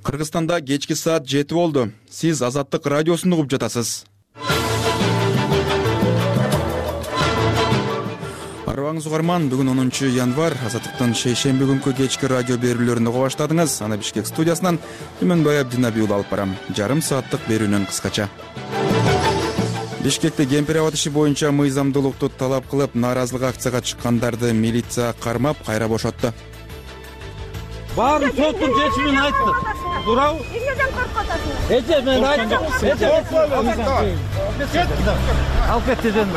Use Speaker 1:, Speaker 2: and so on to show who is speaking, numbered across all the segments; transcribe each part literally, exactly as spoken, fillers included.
Speaker 1: Кыргызстанда кечки саат жети болду. Сиз Азаттык радиосун угуп жатасыз. Арыбаңыз угарман, бүгүн онунчу январь. Азаттыктын шейшемби күнкү кечки радио берүүлөрүн угуп баштадыңыз. Аны Бишкек студиясынан Түмөнбай Абдинабиул алып барам. Жарым сааттык берүүнүн кыскача. Бишкекте кемпир аба иши боюнча мыйзамдуулукту талап кылып, нааразылык акцияга чыккандарды милиция кармап, кайра бошотту.
Speaker 2: Баарын соттун чечимин айттык. Туурабы? Эмнеден коркуп атасың? Эже мен айттым. Эже алып кет дедим.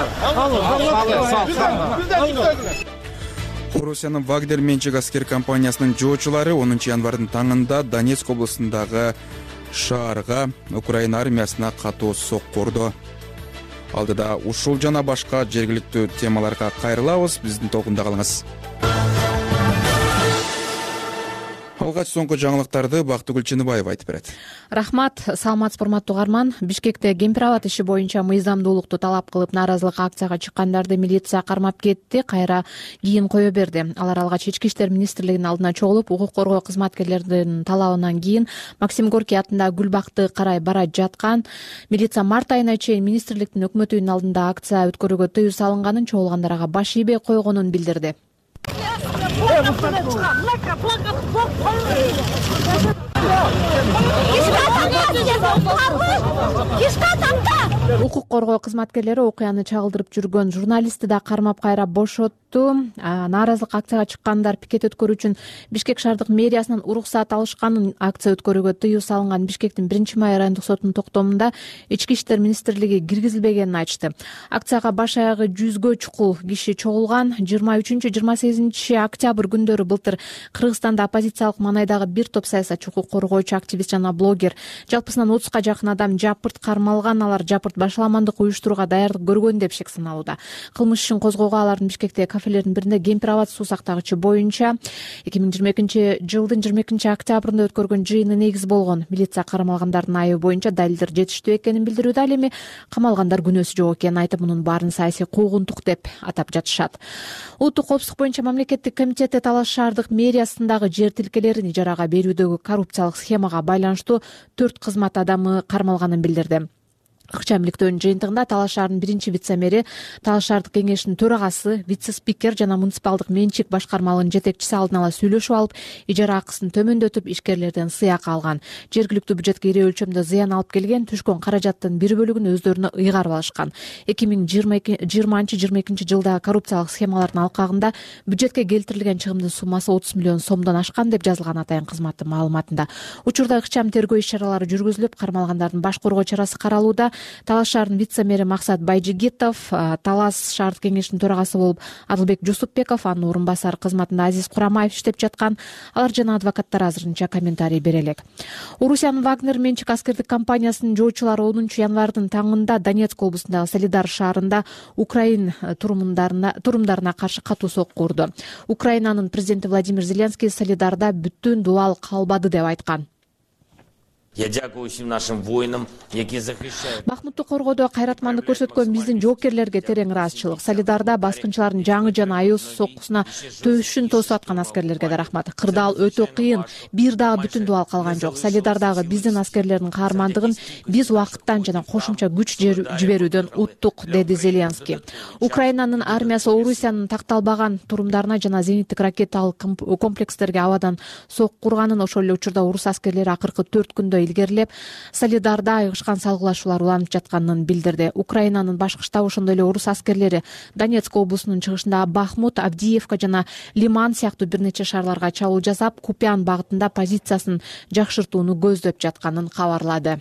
Speaker 1: Орусиянын Вагнер менчик аскер компаниясынын жоочулары онунчу январдын таңында Донецк облусундагы шаарга Украина армиясына катуу сокку урду. Алдыда ушул жана башка жергиликтүү темаларга кайрылабыз. Биздин толкунда калыңыз. Алгач соңку жаңылыктарды Бактыгүл Чыныбаева айтып берет.
Speaker 3: Рахмат, саламатсыз урматтуу угарман. Бишкекте кемпир аба иши боюнча мыйзамдуулукту талап кылып нааразылык акцияга чыккандарды милиция кармап кетти, кайра кийин кое берди. Алар алгач Ички иштер министрлигинин алдына чогулуп, укук коргоо кызматкерлеринин талабынан кийин Максим Горький атындагы гүл бакты карай бара жаткан. Милиция март айына чейин министрликтин өкмөт үйүнүн алдында акция өткөрүүгө тыюу салынганын, чогулгандарға баш ийбей койгонун билдирди. Укук коргоо кызматкерлери окуяны чагылдырып жүргөн журналистти да кармап кайра бошотту. Нааразылык акцияга чыккандар пикет өткөрүү үчүн Бишкек шаардык мэриясынан уруксаат алышканын, акция өткөрүүгө тыюу салынган Бишкектин биринчи май райондук сотунун токтомунда Ички иштер министрлиги киргизилбегенин айтышты. Акцияга баш аягы жүзгө чукул киши чогулган. жыйырма үчүнчү жыйырма сегизинчи октябрь күндөрү былтыр Кыргызстанда оппозициялык маанайдагы бир топ саясатчы, укук коргоочу, активист жана блогер, жалпысынан отузга жакын адам жапырт кармалган. Алар жапырт башаламандык уюштурууга даярдык көргөн деп шек саналууда. Кылмыш ишин козгоого алардын Бишкектеги кафелердин биринде кемпир аба суу сактагычы боюнча эки миң жыйырма экинчи жылдын жыйырма экинчи октябрында өткөргөн жыйыны негиз болгон. Милиция кармалгандардын айыбы боюнча далилдер жетиштүү экенин билдирүүдө. Ал эми камалгандар күнөөсү жок экенин айтып, мунун баарын саясий куугунтук деп атап жатышат. Улуттук коопсуздук боюнча мамлекеттик комитети Талаш шаардык мэриясындагы жер тилкелерин ижарага берүүдөгү коррупциялык схемага байланыштуу төрт кызмат адамы кармалганын билдирди. Ыкчам иликтөөнүн жыйынтыгында Талаш шаарынын биринчи вице-мэри, Талаш шаардык кеңешинин төрагасы, вице-спикер жана муниципалдык менчик башкармалыгынын жетекчиси алдын ала сүйлөшүп алып, ижара акысын төмөндөтүп, ишкерлерден сыйак алган. Жергиликтүү бюджетке ире өлчөмдө зыян алып келген, түшкөн каражаттын бир бөлүгүн өздөрүнө ыйгарып алышкан. эки миң жыйырманчы жыйырма экинчи жылда коррупциялык схемалардын алкагында бюджетке келтирилген чыгымдын суммасы отуз миллион сомдон ашкан деп жазылган атайын кызматтын маалыматында. Учурда ыкчам тергөө иш-чаралары жүргүзүлүп, кармалгандардын баш коргоо чарасы каралууда. Талаш шаарынын вице-мэри Максат Байжигитов, Талаш шаардык кеңешинин төрагасы болуп Адылбек Жусупбеков, анын орун басары кызматында Азиз Курамаев иштеп жаткан. Алар жана адвокаттар азырынча комментарий бере элек. Орусиянын Вагнер менчик аскердик компаниясынын жоочулары онунчу январдын таңында Донецк облусундагы Солидар шаарында Украин турумдарына каршы катуу сокку урду. Украинанын президенти Владимир Зеленский Солидарда бүткүл дуал калбады деп айткан.
Speaker 4: Я дякую всем нашим воинам, які захищають.
Speaker 3: Бахмутты коргоодо кайратмандык көрсөткөн биздин жоокерлерге терең ыраазычылык. Солидарда баскынчылардын жаңы жана аюусуз соккусуна төшүн тосуп аткан аскерлерге да рахмат. Кырдаал өтө кыйын, бир дагы бүтүн дубал калган жок. Солидардагы биздин аскерлердин каармандыгын биз убакыттан жана кошумча күч жиберүүдөн уттук, деди Зеленский. Украинанын армиясы Орусиянын такталбаган турумдарына жана зениттик ракеталык комплекстерге абадан сокку урганын, ошол эле учурда орус аскерлери акыркы төрт күндө илгерилеп, Солидарда айгышкан салгылашуулар уланып жатканын билдирди. Украинанын башкы штабы, ошондой эле орус аскерлери Донецк облусунун чыгышындагы Бахмут, Авдиевка жана Лиман сыяктуу бир нече шаарларга чабуул жасап, Купян багытында позициясын жакшыртууну көздөп жатканын кабарлады.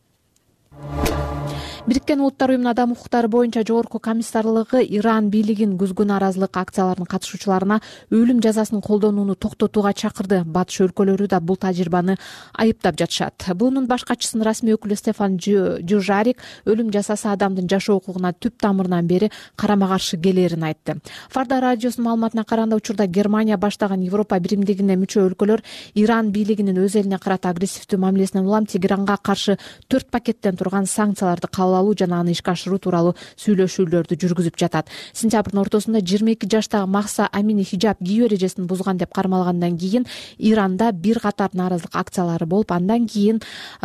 Speaker 3: Бириккен Улуттар уюмунун адам укуктары боюнча жогорку комиссарлыгы Иран бийлигин күзгү нааразылык акцияларынын катышуучуларына өлүм жазасын колдонууну токтотууга чакырды. Батыш өлкөлөрү да бул тажрыйбаны айыптап жатышат. Бунун баш катчысынын расмий өкүлү Стефан Дюжарик өлүм жазасы адамдын жашоо укугуна түп тамырынан бери карама каршы келерин айтты. Фарда радиосунун маалыматына караганда, учурда Германия баштаган Европа биримдигине мүчө өлкөлөр Иран бийлигинин өз элине карата агрессивдүү мамилесинен улам Тегеранга каршы төрт пакеттен турган санкцияларды кабыл алуу жана аны ишке ашыруу тууралуу сүйлөшүүлөрдү жүргүзүп жатат. Сентябрдын ортосунда жыйырма эки жаштагы Махса Амини хижаб кийүү эрежесин бузган деп кармалгандан кийин Иранда бир катар нааразылык акциялары болуп, андан кийин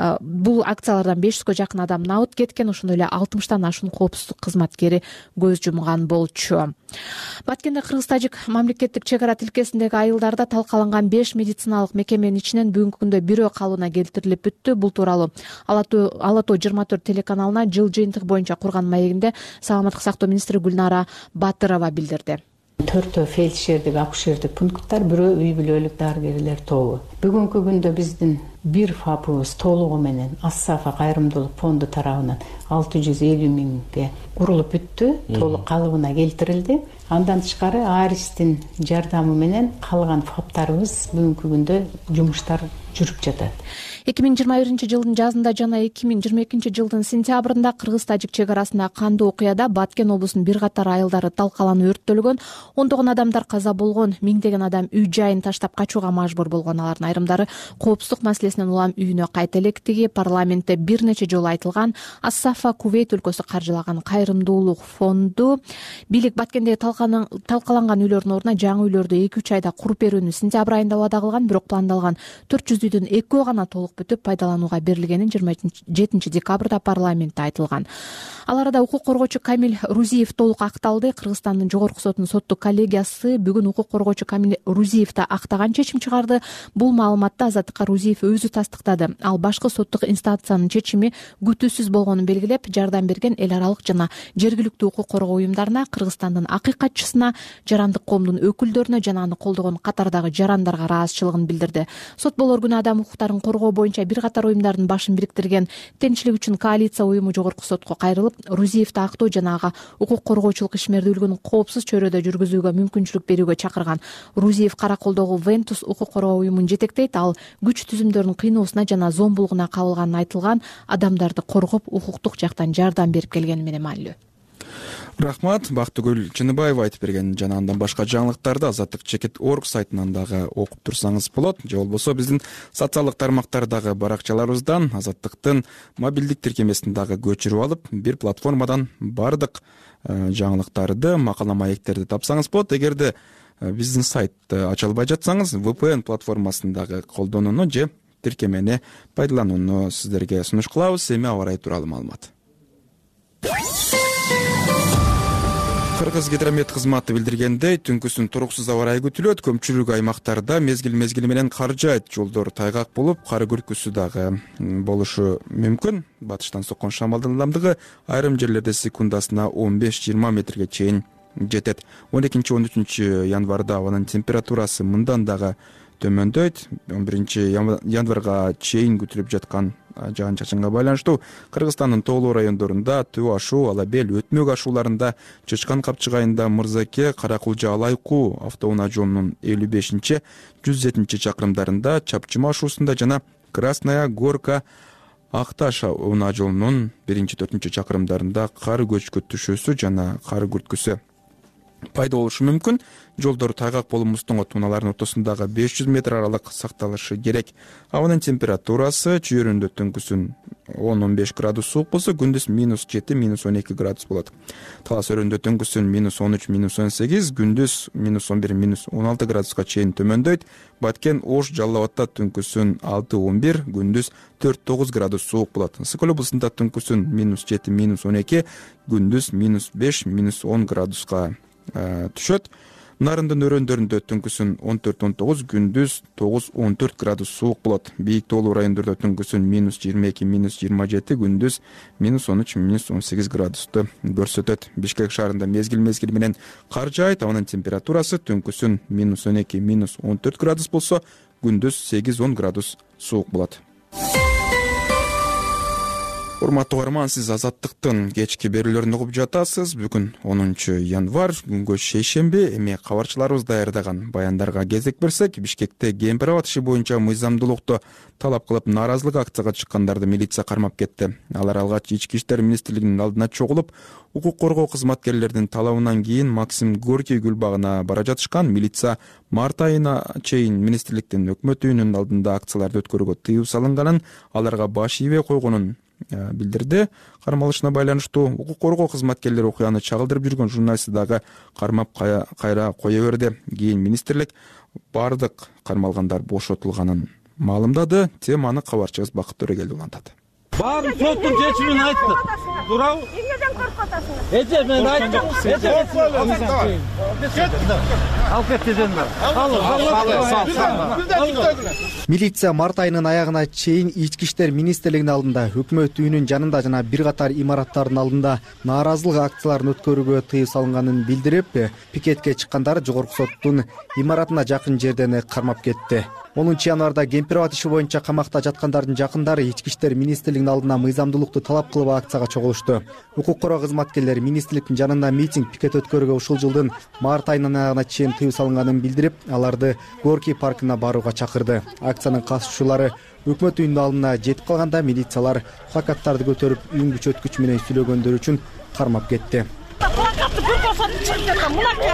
Speaker 3: бул акциялардан беш жүзгө жакын адам набыт кеткен, ошондой эле алтымыштан ашуун коопсуздук кызматкери көз жумган болчу. Баткенде кыргыз-тажик мамлекеттик чек ара тилкесиндеги айылдарда талкаланган беш медициналык мекеменин ичинен бүгүнкү күндө бирөө калыбына келтирилип бүттү. Бул тууралуу Ала тоо жыйырма төрт телеканалына жыл жыйынтыгы боюнча курган маегинде саламаттык сактоо министри Гүлнара Батырова билдирди.
Speaker 5: Төртөө фельдшердик, акушердик пункттар, бирөө үй бүлөлүк дарыгерлер тобу. Бүгүнкү күндө биздин бир фапыбыз толугу менен Ассафа кайрымдуулук фонду тарабынан алты жүз элүү миңге курулуп бүттү, толук калыбына келтирилди. Андан тышкары Аристин жардамы менен калган фаптарыбыз бүгүнкү күндө жумуштар жүрүп жатат.
Speaker 3: эки миң жыйырма биринчи жылдын жазында жана эки миң жыйырма экинчи жылдын сентябрында кыргыз-тажик чек арасындагы кандуу окуяда Баткен облусунун бир катар айылдары талкаланып өрттөлгөн, ондогон адамдар каза болгон, миңдеген адам үй жайын таштап качууга мажбур болгон. Алардын айрымдары коопсуздук маселесинен улам үйүнө кайта электиги парламентте бир нече жолу айтылган. Ассафа Кувейт өлкөсү каржылаган кайрымдуулук фонду бийлик Баткендеги талкаланган үйлөрдүн ордуна жаңы үйлөрдү эки үч айда куруп берүүнү сентябрь айында убада кылган, бирок пландалган төрт жүз үйдүн экөө гана толук бүтүп пайдаланууга берилгени жыйырма жетинчи декабрда парламентте айтылган. Ал арада укук коргоочу Камил Рузиев толук акталды. Кыргызстандын жогорку сотунун соттук коллегиясы бүгүн укук коргоочу Камил Рузиевди актаган чечим чыгарды. Бул маалыматты Азаттыкка Рузиев өзү тастыктады. Ал башкы соттук инстанциянын чечими күтүүсүз болгонун белгилеп, жардам берген эл аралык жана жергиликтүү укук коргоо уюмдарына, Кыргызстандын акыйкатчысына, жарандык коомдун өкүлдөрүнө жана аны колдогон катардагы жарандарга ыраазычылыгын билдирди. Сот болор күнү адам укуктарын коргоо боюнча бир катар уюмдардын башын бириктирген Тенчилик үчүн коалиция уюму жогорку сотко кайрылып, Рузиевди актоо жана ага укук коргоочулук ишмердүүлүгүн коопсуз чөйрөдө жүргүзүүгө мүмкүнчүлүк берүүгө чакырган. Рузиев Караколдогу Вентус укук коргоо уюмун жетектейт. Ал күч түзүмдөрүнүн кыйноосуна жана зомбулугуна кабылганын айтылган, адамдарды коргоп, укуктук жактан жардам берип келгени менен маанилүү.
Speaker 1: Рахмат, Бактыгүл Чыныбаева айтып берген жана андан башка жаңылыктарды азаттык чекит точка орг сайтынан дагы окуп турсаңыз болот. Же болбосо биздин социалдык тармактардагы баракчаларыбыздан, Азаттыктын мобилдик тиркемесин дагы көчүрүп алып, бир платформадан бардык жаңылыктарды, макала маектерди тапсаңыз болот. Эгерде биздин сайтты ача албай жатсаңыз, ви пи эн платформасын дагы колдонууну же тиркемени пайдаланууну сиздерге сунуш кылабыз. Эми аба ырайы тууралуу маалымат. Кыргыз гидромет кызматы билдиргендей, түнкүсүн туруксуз аба ырайы күтүлөт. Көпчүлүк аймактарда мезгил мезгили менен кар жаайт. Жолдор тайгак болуп, кар күркүсү дагы болушу мүмкүн. Батыштан соккон шамалдын ылдамдыгы айрым жерлерде секундасына он беш жыйырма метрге чейин жетет. он экинчи он үчүнчү январда абанын температурасы мындан дагы төмөндөйт. он биринчи январга чейин күтүлүп жаткан жаан чачынга байланыштуу Кыргызстандын тоолуу райондорунда Төө ашуу, Алабел, Өтмөк ашууларында, Чычкан капчыгайында Мырзаке, Каракулжа, Алайку автоунаа жолунун элүү бешинчи жүз жетинчи чакырымдарында, Чапчыма ашуусунда жана Красная Горка Акташ унаа жолунун биринчи төртүнчү чакырымдарында кар көчкүтүшүүсү жана кар күрткүсү пайда болушу мүмкүн. Жолдор тайгак болуп, муздуңгут туналардын ортосундагы беш жүз метр аралык сакталышы керек. Абанын температурасы чүйөрүндө түнкүсүн он он беш градус суук болсо, күндүз минус жети минус он эки градус болот. Талас өрөндө түнкүсүн минус он үч минус он сегиз, күндүз минус он бир минус он алты градуска чейин төмөндөйт. Баткен, Ош, Жалал Абадта түнкүсүн алты он бир, күндүз төрт тогуз градус суук болот. Ысык Көл облусунда түнкүсүн минус жети минус он эки, күндүз минус беш минус он градуска түшөт. Нарындын өрөөндөрүндө түнкүсүн он төрт он тогуз, күндүз тогуз он төрт градус суук болот. Бийик тоолуу райондордо түнкүсүн минус жыйырма эки минус жыйырма жети, күндүз минус он үч минус он сегиз градусту көрсөтөт. Бишкек шаарында мезгил мезгили менен кар жаайт. Абанын температурасы түнкүсүн минус он эки минус он төрт градус болсо, күндүз сегиз он градус суук болот. Урматтуу угарман, сиз Азаттыктын кечки берүүлөрүн угуп жатасыз. Бүгүн онунчу январь, күнгө шейшемби. Эми кабарчыларыбыз даярдаган баяндарга кезек берсек, Бишкекте кемпир абад иши боюнча мыйзамдуулукту талап кылып нааразылык акцияга чыккандарды милиция кармап кетти. Алар алгач Ички иштер министрлигинин алдына чогулуп, укук коргоо кызматкерлеринин талабынан кийин Максим Горький гүл багына бара жатышкан. Милиция март айына чейин министрликтин өкмөт үйүнүн алдында акцияларды өткөрүүгө тыюу салынганын, аларга баш ийбей койгонун билдирди. Кармалышына байланыштуу укук коргоо кызматкерлери окуяны чагылдырып жүргөн журналистти дагы кармап кайра кое берди. Кийин министрлик бардык кармалгандар бошотулганын маалымдады. Теманы кабарчыбыз Бакыт Төрөгелди улантат.
Speaker 2: Баарын соттун чечимин айтты. Туурабы? Эмнеден коркуп атасыңар? Эже мен айттым. Алып кет дедим мен.
Speaker 6: Милиция март айынын аягына чейин Ички иштер министрлигинин алдында, өкмөт үйүнүн жанында жана бир катар имараттардын алдында нааразылык акцияларын өткөрүүгө тыюу салынганын билдирип, пикетке чыккандар жогорку соттун имаратына жакын жерден кармап кетти. онунчу январда Кемпирабад иши боюнча камакта жаткандардын жакындары Ички иштер министрлигинин алдына мыйзамдуулукту талап кылып акцияга чогулушту. Укук коргоо кызматкерлери министрликтин жанында митинг, пикет өткөрүүгө ушул жылдын март айынын аягына чейин тыюу салынганын билдирип, аларды Горький паркына барууга чакырды. Акциянын катышуучулары өкмөт үйүнүнүн алдына жетип калганда милициялар плакаттарды көтөрүп үн күчөткүч менен сүйлөгөндөр үчүн кармап кетти.
Speaker 7: Плакатты бир босотуп чыгып кеткен.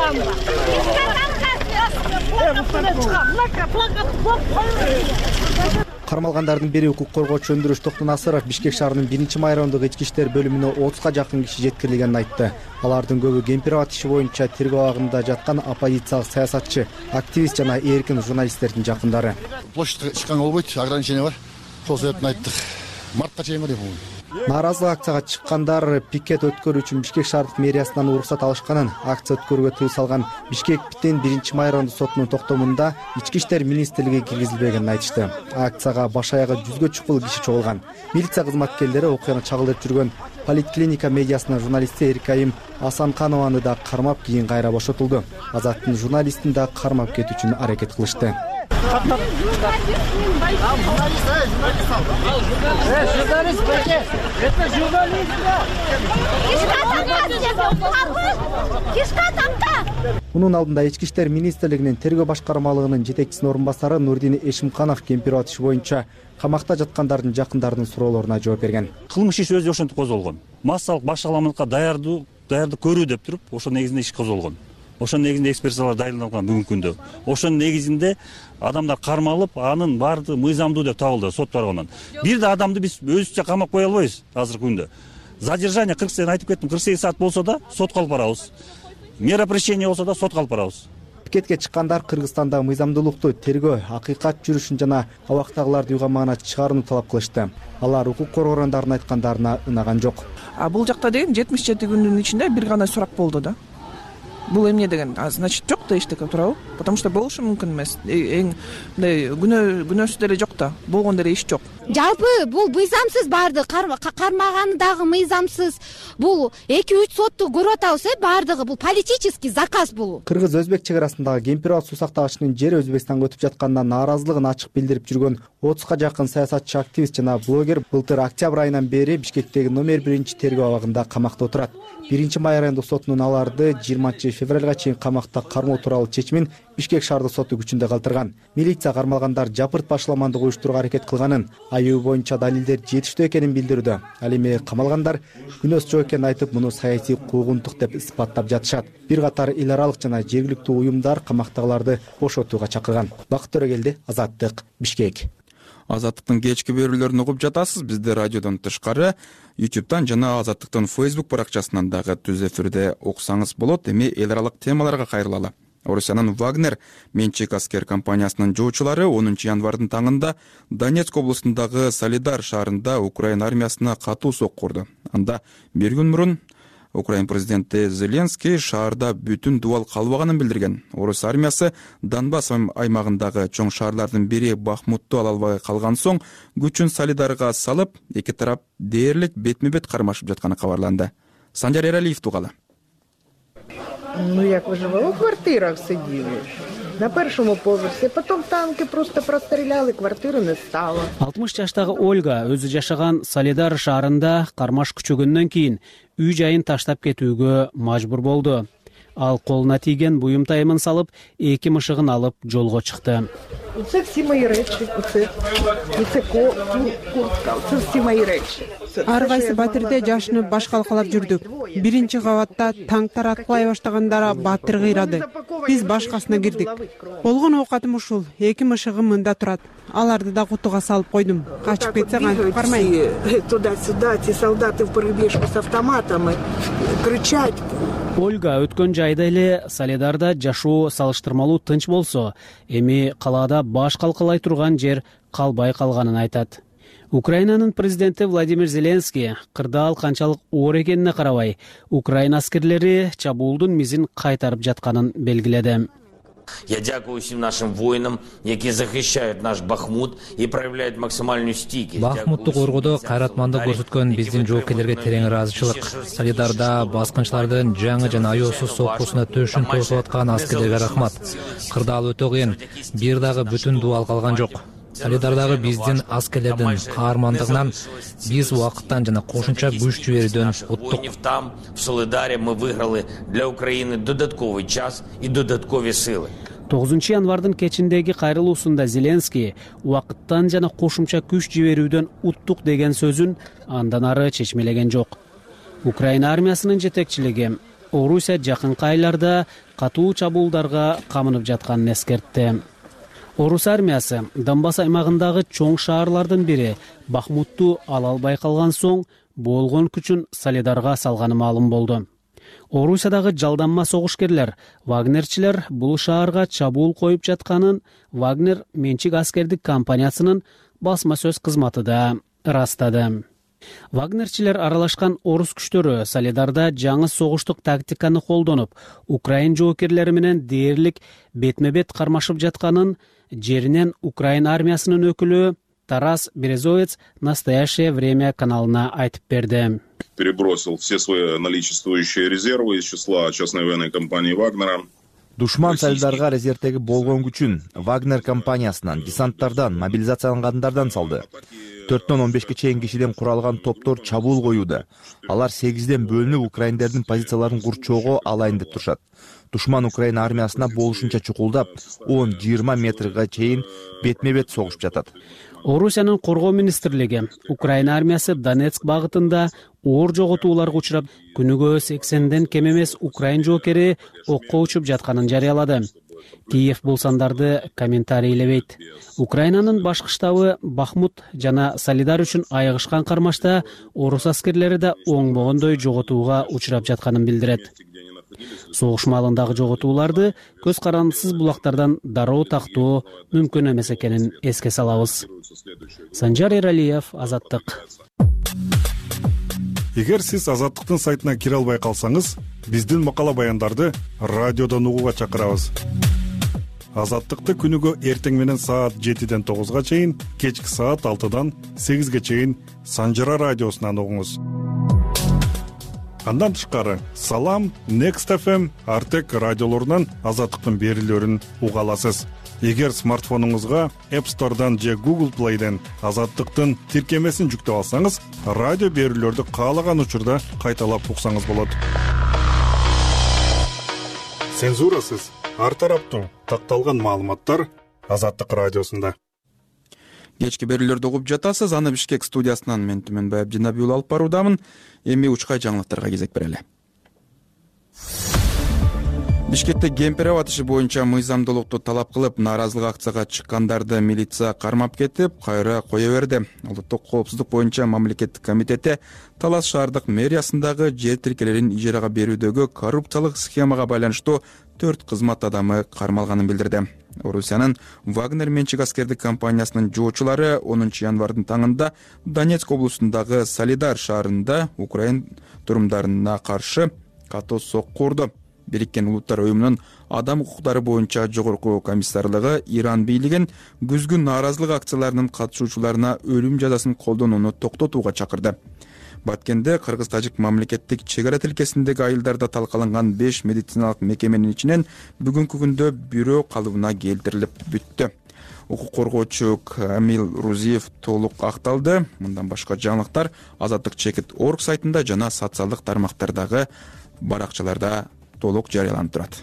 Speaker 6: Кармалгандардын бири укук коргоочу Өндүрүш Токтонасыров Бишкек шаарынын биринчи майрамдык ички иштер бөлүмүнө отузга жакын киши жеткирилгенин айтты. Алардын көбү Кемпирабад иши боюнча тергөө абагында жаткан оппозициялык саясатчы, активист жана эркин журналисттердин жакындары.
Speaker 8: Площадька чыкканга болбойт, ограничение бар. Сол себептен айттык. Мартка чейин бар бул.
Speaker 6: Нааразылык акцияга чыккандар пикет өткөрүү үчүн Бишкек шаардык мэриясынан уруксат алышканын, акция өткөрүүгө тыюу салган Бишкектин биринчи майрамдык сотунун токтомунда Ички иштер министрлиги киргизилбегенин айтышты. Акцияга баш аягы жүзгө чукул киши чогулган. Милиция кызматкерлери окуяны чагылдырып жүргөн Политклиника медиасынын журналисти Эркайым Асанканованы да кармап, кийин кайра бошотулду. Азаттын журналистин да кармап кетүү үчүн аракет кылышты. Мунун алдында Ички иштер министрлигинин тергөө башкармалыгынын жетекчисинин орун басары Нурдин Эшимканов Кемпирабад иши боюнча камакта жаткандардын жакындарынын суроолоруна жооп берген.
Speaker 9: Кылмыш иши өзү ошентип козголгон. Массалык башаламалыкка даярдуу, даярдык көрүү деп туруп, ошол негизинде иш козголгон. Ошонун негизинде экспертизалар дайындалган бүгүнкү күндө. Ошонун негизинде адамдар кармалып, анын баардыгы мыйзамдуу деп табылды сот тарабынан. Бир да адамды биз өзүбүзчө камап кое албайбыз азыркы күндө. Задержание кырк сегиз айтып кеттим, кырк сегиз саат болсо да сотко алып барабыз. Мера пресечения болсо да сотко алып барабыз.
Speaker 6: Пикетке чыккандар Кыргызстанда мыйзамдуулукту тергөө, акыйкат жүрүшүн жана абактагыларды уйгамагына чыгарууну талап кылышты. Алар укук коргоо органдарынын айткандарына ынаган жок.
Speaker 10: А бул жакта деген жетимиш жети күндүн ичинде бир гана сурак болду да. Бул эмне деген? А значит жок да эчтеке, туурабы? Потому что болушу мүмкүн эмес. Эң мындай күнөө күнөөсү деле жок да. Болгон деле иш жок.
Speaker 11: Жалпы бул мыйзамсыз баардыгы, кармаганы дагы мыйзамсыз. Бул эки үч сотту көрүп атабыз, э, баардыгы бул политический заказ бул.
Speaker 6: Кыргыз-өзбек чек арасындагы Кемпирабад суу сактагычынын жери Өзбекстанга өтүп жаткандан нааразылыгын ачык билдирип жүргөн отузга жакын саясатчы, активист жана блогер былтыр октябрь айынан бери Бишкектеги номер биринчи тергөө абагында камакта отурат. Биринчи майрамдык сотунун аларды жыйырманчы февралга чейин камакта кармоо тууралуу чечимин Бишкек шаардык соту күчүндө калтырган. Милиция кармалгандар жапырт башаламандык уюштурууга аракет кылганын, аюу боюнча далилдер жетиштүү экенин билдирүүдө. Ал эми камалгандар күнөөсү жок экенин айтып, муну саясий куугунтук деп испаттап жатышат. Бир катар эл аралык жана жергиликтүү уюмдар камактагыларды бошотууга чакырган. Бакыт Төрөгелди, Азаттык, Бишкек.
Speaker 1: Азаттыктын кечки берүүлөрүн угуп жатасыз. Бизди радиодон тышкары YouTube'дан жана Азаттыктын Facebook баракчасынан дагы түз эфирде окусаңыз болот. Эми эл аралык темаларга кайрылалы. Орусиянын Вагнер менчик аскер компаниясынын жоочулары онунчу январдын таңында Донецк облусундагы Солидар шаарында Украина армиясына катуу сок курду. Анда бир күн мурун Украина президенти Зеленский шаарда бүтүн дубал калбаганын билдирген. Орус армиясы Донбасс аймагындагы чоң шаарлардын бири Бахмутту ала албай калган соң күчүн Солидарга салып, эки тарап дээрлик бетме-бет кармашып жатканы кабарланды. Санжар Эралиев тугалы.
Speaker 12: Ну, як виживали? У квартирах сиділи. На першому поверсі, потім танки просто простріляли, квартири не стало.
Speaker 13: алтымыш жаштагы Ольга өзү жашаган Солидар шаарында кармаш күчөгөндөн кийин үй жайын таштап кетүүгө мажбур болду. ал колуна тийген буюм тайымын салып эки мышыгын алып жолго чыкты.
Speaker 12: Це всі мої речі, оце, і це ко- куртка, це всі мої речі.
Speaker 14: Ар кайсы батирде жашынып баш калкалап жүрдүк. Биринчи кабатта танктар аткылай баштагандара батир кыйрады. Биз башкасына кирдик. Болгон оокатым ушул. Эки мышыгым мында турат. Аларды да кутуга салып койдум. Качып кетсе кантип бармайм.
Speaker 12: Туда-сюда, ці солдати в перебіжку з автоматами кричать.
Speaker 13: Ольга өткөн жайда эле Солидарда жашоо салыштырмалуу тынч болсо, эми калаада баш калкалай турган жер калбай калганын айтат. Украинанын президенти Владимир Зеленский кырдаал канчалык оор экенине карабай, Украина аскерлери чабуулдун мизин кайтарып жатканын белгиледи.
Speaker 4: Я дякую всім нашим воїнам, які захищають наш Бахмут і проявляють максимальну стійкість.
Speaker 15: Бахмутты коргоодо кайратмандык көрсөткөн биздин жоокерлерге терең ыраазычылык. Солидарда баскынчылардын жаңы жана аеосуз соккусуна төшүн тосуп аткан аскерлерге рахмат. Кырдаал өтө кыйын, бир дагы бүтүн дубал калган жок. Солидардагы биздин аскерлердин каармандыгынан биз убакыттан жана кошумча күч жиберүүдөн уттук.
Speaker 4: Там, в Солидарі, ми виграли для України додатковий час і додаткові сили.
Speaker 13: тогузунчу январдын кечиндеги кайрылуусунда Зеленский убакыттан жана кошумча күч жиберүүдөн уттук деген сөзүн андан ары чечмелеген жок. Украина армиясынын жетекчилиги Орусия жакынкы айларда катуу чабуулдарга камынып жатканын эскертти. Орус армиясы Донбасс аймагындагы чоң шаарлардын бири Бахмутту ала албай калган соң болгон күчүн Солидарга салганы маалым болду. Орусиядагы жалданма согушкерлер, Вагнерчилер бул шаарга чабуул коюп жатканын Вагнер менчик аскердик компаниясынын басма сөз кызматы да ырастады. Вагнерчилер аралашкан орус күчтөрү Солидарда жаңы согуштук тактиканы колдонуп, Украин жоокерлери менен дээрлик бетме-бет кармашып жатканын жеринен Украин армиясынын өкүлү Тарас Березовец «Настоящее время» каналына айтып берди.
Speaker 16: Перебросил все свои наличествующие резервы из числа частной военной компании Вагнера.
Speaker 17: Душман Солидарга резервдеги болгон күчүн Вагнер компаниясынан, десанттардан, мобилизациялангандардан салды. төрттөн он бешке чейин кишиден куралган топтор чабуул коюуда. Алар сегизден бөлүнүп Украиндердин позицияларын курчоого алайын деп турушат. Душман Украина армиясына болушунча чукулдап, он жыйырма метрге чейин бетме-бет согушуп жатат.
Speaker 13: Орусиянын коргоо министрлиги Украина армиясы Донецк багытында оор жоготууларга учурап, күнүгө сексенден кем эмес Украин жоокери окко учуп жатканын жарыялады. Киев бул сандарды комментарийлебейт. Украинанын башкы штабы Бахмут жана Солидар үчүн айыгышкан кармашта орус аскерлери да оңбогондой жоготууга учурап жатканын билдирет. Согуш маалындагы жоготууларды көз карандысыз булактардан дароо тактоо мүмкүн эмес экенин эске салабыз. Санжар Эралиев, Азаттык.
Speaker 18: Эгер сиз Азаттыктын сайтына кире албай калсаңыз, биздин макала баяндарды радиодон угууга чакырабыз. Азаттыкты күнүгө эртең менен саат жетиден тогузга чейин, кечки саат алтыдан сегизге чейин Санжара радиосунан угуңуз. Андан тышкары Салам, Next эф эм, Артек радиолорунан Азаттыктын берүүлөрүн уга аласыз. Эгер смартфонуңузга App Store'дан же Google Play'ден Азаттыктын тиркемесин жүктөп алсаңыз, радио берүүлөрдү каалаган учурда кайталап уксаңыз болот. Цензурасыз ар тараптуу такталган маалыматтар Азаттык радиосунда.
Speaker 1: Кечки берүүлөрдү угуп жатасыз. Аны Бишкек студиясынан мен Түмөнбай Абдинабиул алып баруудамын. Эми учкай жаңылыктарга кезек берели. Бишкекте кемпир атышы боюнча мыйзамдуулукту талап кылып, нааразылык акцияга чыккандарды милиция кармап кетип, кайра кое берди. Улуттук коопсуздук боюнча мамлекеттик комитети Талас шаардык мэриясындагы жер тилкелерин ижарага берүүдөгү коррупциялык схемага байланыштуу төрт кызмат адамы кармалганын билдирди. Орусиянын Вагнер менчик аскердик компаниясынын жоочулары онунчу январдын таңында Донецк облусундагы Солидар шаарында Украин турумдарына каршы катуу сокку урду. Бириккен Улуттар уюмунун адам укуктары боюнча жогорку комиссарлыгы Иран бийлигин күзгү нааразылык акцияларынын катышуучуларына өлүм жазасын колдонууну токтотууга чакырды. Баткенде Кыргыз-Тажик мамлекеттик чек ара тилкесиндеги айылдарда талкаланган беш медициналык мекеменин ичинен бүгүнкү күндө бирөө калыбына келтирилип бүттү. Укук коргоочу Камил Рузиев толук акталды. Мындан башка жаңылыктар Азаттык чекит орг сайтында жана социалдык тармактардагы баракчаларда толук жарыяланып турат.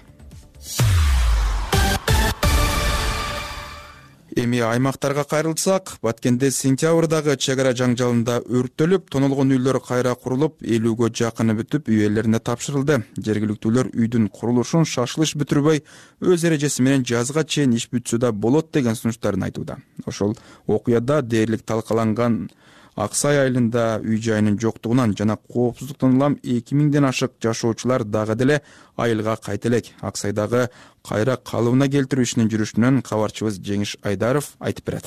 Speaker 1: Эми аймактарга кайрылсак, Баткенде сентябрдагы чек ара жаңжалында өрттөлүп, тонолгон үйлөр кайра курулуп, элүүгө жакыны бүтүп, үй ээлерине тапшырылды. Жергиликтүүлөр үйдүн курулушун шашылыш бүтүрбөй, өз эрежеси менен жазга чейин иш бүтсө да болот деген сунуштарын айтууда. Ошол окуяда дээрлик талкаланган Аксай айылында үй жайынын жоктугунан жана коопсуздуктан улам эки миңден ашык жашоочулар дагы деле айылга кайта элек. Аксайдагы кайра калыбына келтирүү ишинин жүрүшүнөн кабарчыбыз Жеңиш Айдаров айтып берет.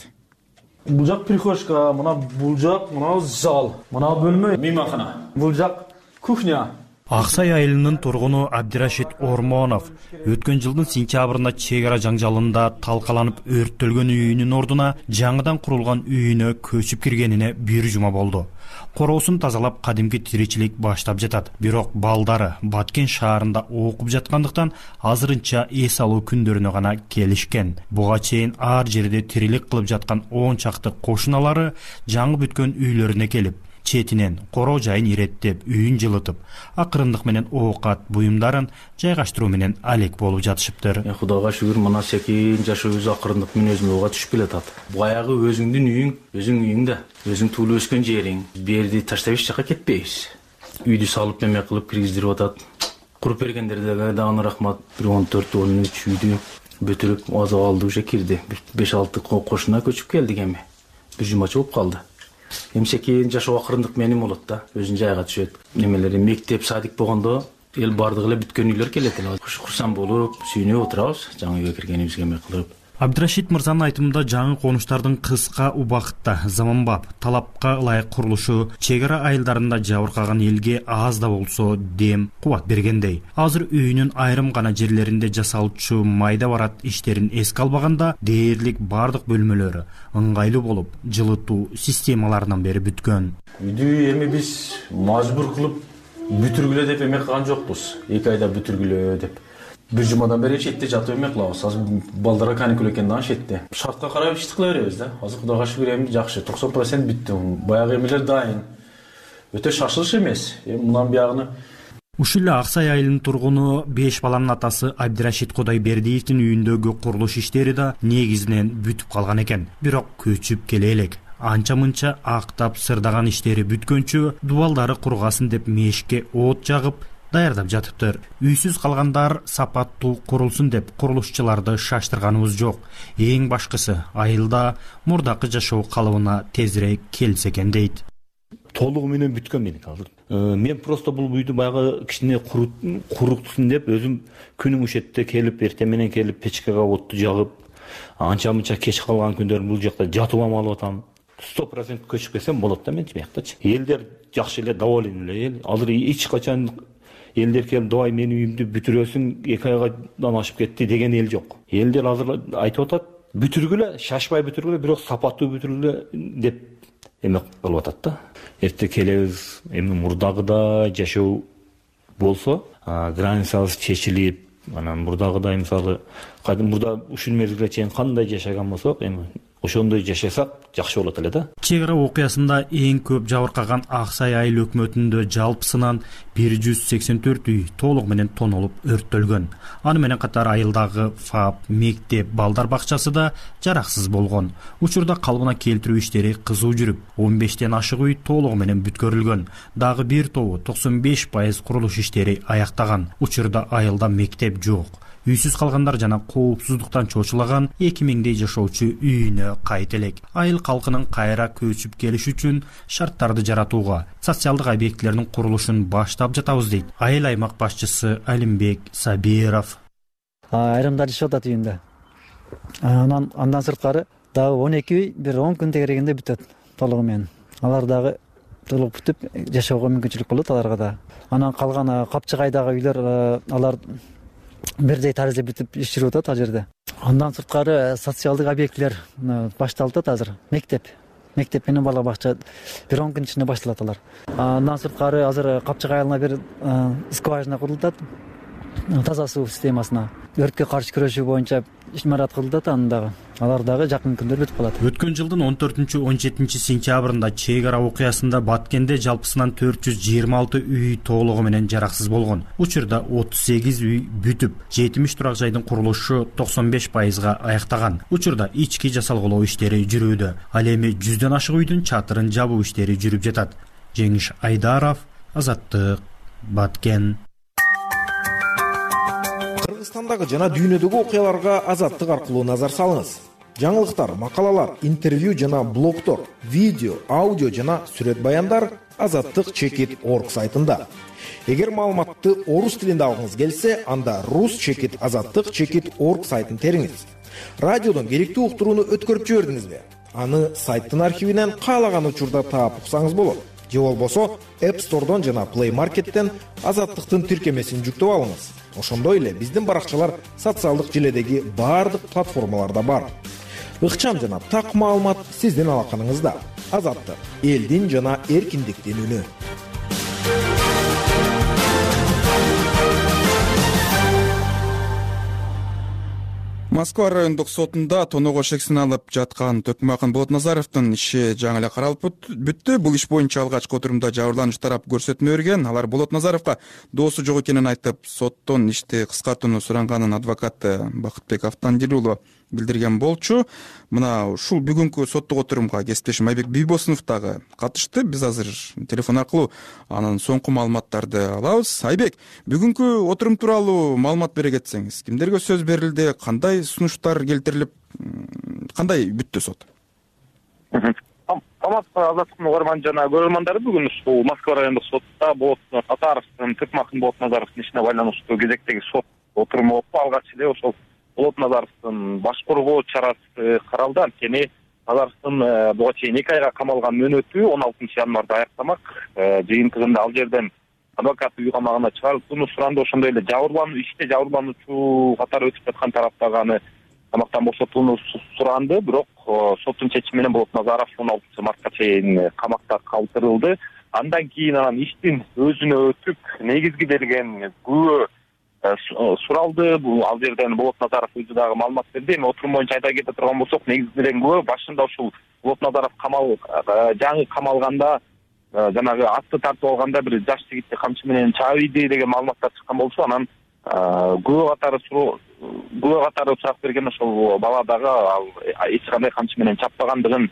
Speaker 19: Бул жак прихожка, мына бул жак, мына зал, мына бөлмө мейманкана, бул жак кухня.
Speaker 20: Аксай айылынын тургуну Абдирашид Ормонов өткөн жылдын сентябрында чек ара жаңжалында талкаланып өрттөлгөн үйүнүн ордуна жаңыдан курулган үйүнө көчүп киргенине бир жума болду. Короосун тазалап кадимки тиричилик баштап жатат. Бирок балдары Баткен шаарында окуп жаткандыктан азырынча эс алуу күндөрүнө гана келишкен. Буга чейин ар жерде тирилик кылып жаткан он чакты кошуналары жаңы бүткөн үйлөрүнө келип, четинен короо жайын иреттеп, үйүн жылытып, акырындык менен оокат буюмдарын жайгаштыруу менен алек болуп жатышыптыр.
Speaker 19: Кудайга шүгүр, мына секин жашообуз акырындык менен өзүмөгө түшүп келатат. Баягы өзүңдүн үйүң, өзүң үйүңдө, өзүң туулуп өскөн жериң. Берди таштап эч жака кетпейбиз. Үйдү салып эме кылып киргиздирип атат. Куруп бергендерге дагы рахмат. бир он төрт он үч үйдү бүтүрүп аза алды, уже кирди. беш алты кошуна көчүп келдик эми. Бир жумача болуп калды. Эмсе кийин жашоо акырындык менен болот да, өзүн жайга түшөт. Немелери мектеп, садик болгондо эл бардыгы эле бүткөн үйлөр келет эле. Курсам болуп, сүйүнүп отурабыз, жаңы үйгө киргенибизге эме кылып.
Speaker 20: Абдирашид мырзанын айтымында жаңы конуштардын кыска убакытта заманбап, талапка ылайык курулушу чек ара айылдарында жабыркаган элге аз да болсо дем кубат бергендей. Азыр үйүнүн айрым гана жерлеринде жасалчу майда барат иштерин эске албаганда, дээрлик бардык бөлмөлөрү ыңгайлуу болуп, жылытуу системаларынан бери бүткөн.
Speaker 19: Үйдү эми биз мажбур кылып бүтүргүлө деп эме кылган жокпуз. эки айда бүтүргүлө деп. Бир жумадан бери четте жатып эме кылабыз. Азыр балдарга каникул экен да четте. Шартка карап иш кыла беребиз да. Азыр Кудайга шүгүр эми жакшы, токсон процент бүттү. Баягы эмелер дайын. Өтө шашылыш эмес. Эми мындан биягыны
Speaker 20: Ушул эле Аксай айылынын тургуну беш баланын атасы Абдирашид Кудайбердиевдин үйүндөгү курулуш иштери да негизинен бүтүп калган экен. Бирок көчүп келе элек. Анча-мынча актап сырдаган иштери бүткөнчө дубалдары кургасын деп мешке от жагып даярдап жатыптыр. Үйсүз калгандар сапаттуу курулсун деп курулушчуларды шаштырганыбыз жок. Эң башкысы айылда мурдакы жашоо калыбына тезирээк келсе экен дейт.
Speaker 21: Толугу менен бүткөн мен азыр. Мен просто бул үйдү баягы кичине куруктусун деп өзүм күнүң ушетте келип, эртең менен келип печкага отту жагып, анча-мынча кеч калган күндөрүм бул жакта жатып алып атам. сто процент көчүп келсем болот да мен жактачы. Элдер жакшы эле доволен эле. Азыр эч качан элдер келип давай менин үйүмдү бүтүрөсүң, эки айдан ашып кетти деген эл жок. Элдер азыр айтып атат, бүтүргүлө, шашпай бүтүргүлө, бирок сапаттуу бүтүргүлө деп эме кылып атат да. Эрте келебиз, эми мурдагыдай жашоо болсо, границабыз чечилип, анан мурдагыдай мисалы, мурда ушул мезгилге чейин кандай жашаган болсок, эми ошондой жашасак жакшы болот эле да.
Speaker 20: Чек ара окуясында эң көп жабыркаган Аксай айыл өкмөтүндө жалпысынан бир жүз сексен төрт үй толугу менен тонолуп өрттөлгөн. Аны менен катар айылдагы ФАП, мектеп, балдар бакчасы да жараксыз болгон. Учурда калыбына келтирүү иштери кызуу жүрүп, он бештен ашык үй толугу менен бүткөрүлгөн. Дагы бир тобу токсон беш пайыз курулуш иштери аяктаган. Учурда айылда мектеп жок. Үйсүз калгандар жана коопсуздуктан чочулаган эки миңдей жашоочу үйүнө кайта элек. Айыл калкынын кайра көчүп келиш үчүн шарттарды жаратууга, социалдык объектилердин курулушун баштап жатабыз дейт айыл аймак башчысы Алимбек Сабиров.
Speaker 22: Айрымдар жашап атат үйүндө. Анан андан сырткары дагы он эки үй бир он күн тегерегенде бүтөт толугу менен. Алар дагы толук бүтүп жашоого мүмкүнчүлүк болот аларга да. Анан калган Капчыгайдагы үйлөр алар бирдей тарзде бүтүп иш жүрүп атат ал жерде. Андан сырткары социалдык объектилер башталып атат азыр. Мектеп, мектеп менен бала бакча бир он күн ичинде башталат алар. Андан сырткары азыр Капчыгай айылына бир скважина курулуп атат. таза суу системасына өрткө каршы күрөшүү боюнча ишмарат кылды да, анын дагы алар дагы жакын күндөрдө бүтүп калат.
Speaker 20: Өткөн жылдын он төртүнчү он жетинчи сентябрында чек ара окуясында Баткенде жалпысынан төрт жүз жыйырма алты үй толугу менен жараксыз болгон. Учурда отуз сегиз үй бүтүп, жетимиш турак жайдын курулушу токсон беш пайызга аяктаган. Учурда ички жасалгылоо иштери жүрүүдө. Ал эми жүздөн ашык үйдүн чатырын жабуу иштери жүрүп жатат. Жеңиш Айдаров, Азаттык, Баткен.
Speaker 3: Кыргызстандагы жана дүйнөдөгү окуяларга Азаттык аркылуу назар салыңыз. Жаңылыктар, макалалар, интервью жана блогтор, видео, аудио жана сүрөт баяндар азаттык чекит точка орг сайтында. Эгер маалыматты орус тилинде алгыңыз келсе, анда рус чекит азаттык чекит точка орг сайтын териңиз. Радиодон керектүү уктурууну өткөрүп жибердиңизби? Аны сайттын архивинен каалаган учурда таап уксаңыз болот. Же болбосо App Store'дон жана Play Market'тен азаттыктын тиркемесин жүктөп алыңыз. Ошондой эле биздин баракчалар социалдык желедеги баардык платформаларда бар. Ыкчам жана так маалымат сиздин алаканыңызда. Азаттык, элдин жана эркиндиктин үнү.
Speaker 1: Москва райондук сотунда тоноого шексин алып жаткан Төкмакын Болотназаровдун иши жаңы эле каралып бүттү. Бул иш боюнча алгачкы отурумда жабырлануучу тарап көрсөтмө берген. Алар Болотназаровго доосу жок экенин айтып, соттон ишти кыскартууну суранганын адвокаты Бакытбек Автандил уулу билдирген болчу. Мына ушул бүгүнкү соттук отурумга кесиптешим Айбек Бийбосунов дагы катышты. Биз азыр телефон аркылуу анын соңку маалыматтарды алабыз. Айбек, бүгүнкү отурум тууралуу маалымат бере кетсеңиз, кимдерге сөз берилди, кандай сунуштар келтирилип, кандай бүттү сот?
Speaker 5: Саламатсызбы, Азаттыктын угарман жана көрөрмандары, бүгүн ушул Москва райондук сотта Болотназаровдун Төкмакын Болотназаровдун ишине байланыштуу кезектеги сот отуруму болуп, алгач эле ошол Болотназаровдун баш коргоо чарасы каралды. Анткени Назаровдун буга чейин эки айга камалган мөөнөтү он алтынчы январда аяктамак. Жыйынтыгында ал жерден адвокат үй камагына чыгарылууну суранды. Ошондой эле жабырлануу иште жабырлануучу катары өтүп жаткан тараптагы аны камактан бошотууну суранды. Бирок соттун чечими менен Болотназаров он алтынчы мартка чейин камакта калтырылды. Андан кийин анан иштин өзүнө өтүп, негизги берген күбө суралды. Бул ал жерден Болотназаров өзү дагы маалымат берди. Эми отурум боюнча айта кете турган болсок, негизги берген күбө башында ушул Болотназаров камал жаңы камалганда, жанагы атты тартып алганда бир жаш жигитти камчы менен чаап ийди деген маалыматтар чыккан болчу. Анан күбө катары күбө катары сурак берген ошол бала дагы ал эч кандай камчы менен чаппагандыгын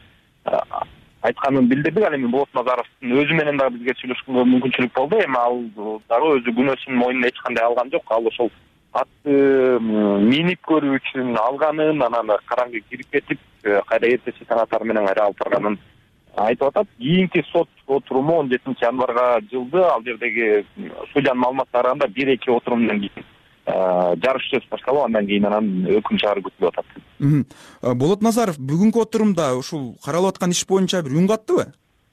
Speaker 5: айтканын билдирдик. Ал эми Болотназаровдун өзү менен дагы бизге сүйлөшкөнгө мүмкүнчүлүк болду. Эми ал дагы өзү күнөөсүн мойнуна эч кандай алган жок. Ал ошол атты минип көрүү үчүн алганын, анан караңгы кирип кетип, кайра эртеси таң атары менен кайра алып барганын айтып атат. Кийинки сот отуруму он жетинчи январга жылды. Ал жердеги судьянын маалыматтары анда бир эки отурумдан кийин жарыш сөз башталып, андан кийин анан өкүм чыгаруу күтүлүп атат.
Speaker 1: Болотназаров бүгүнкү отурумда ушул каралып аткан иш боюнча бир үн каттыбы?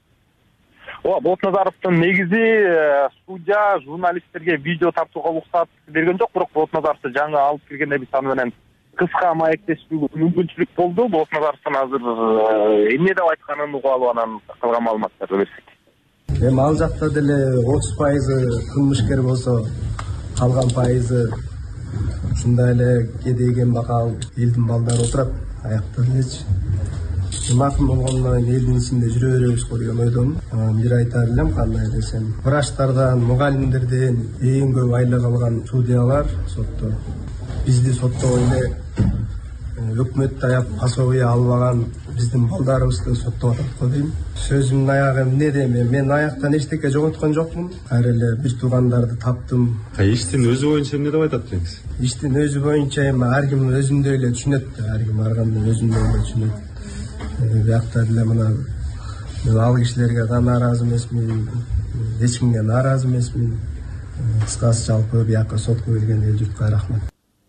Speaker 5: Ооба, Болотназаровдун негизи судья журналисттерге видео тартууга уруксат берген жок, бирок Болотназаровду жаңы алып киргенде биз аны менен кыска маектешүүгө мүмкүнчүлүк болду. Болотназаровдун азыр эмне деп айтканын угуп алып, анан калган маалыматтарды берсек.
Speaker 23: Эми ал жакта деле отуз пайызы кылмышкер болсо, калган пайызы ушундай эле кедейген бакал элдин балдары отурат аякта элечи. Макул болгондон кийин элдин ичинде жүрө беребиз го деген ойдомун. Бир айтар элем, кандай десем, врачтардан, мугалимдерден эң көп айлык алган судьялар сотто. Бизди соттогой эле өкмөт таяп пособие албаган биздин балдарыбызды соттоп атат го дейм. Сөзүмдүн аягы эмне дейм, мен аяктан эчтеке жоготкон жокмун. Кайра эле бир туугандарды таптым.
Speaker 24: Иштин өзү боюнча эмне деп айтат деңиз?
Speaker 23: Иштин өзү боюнча эми ар ким өзүндөй эле түшүнөт, ар ким ар кандай өзүндөй эле түшүнөт. Биякта деле мына мен ал кишилерге да нааразы эмесмин, эч кимге нааразы эмесмин. Кыскасы жалпы бияка сотко келген эл журтка рахмат.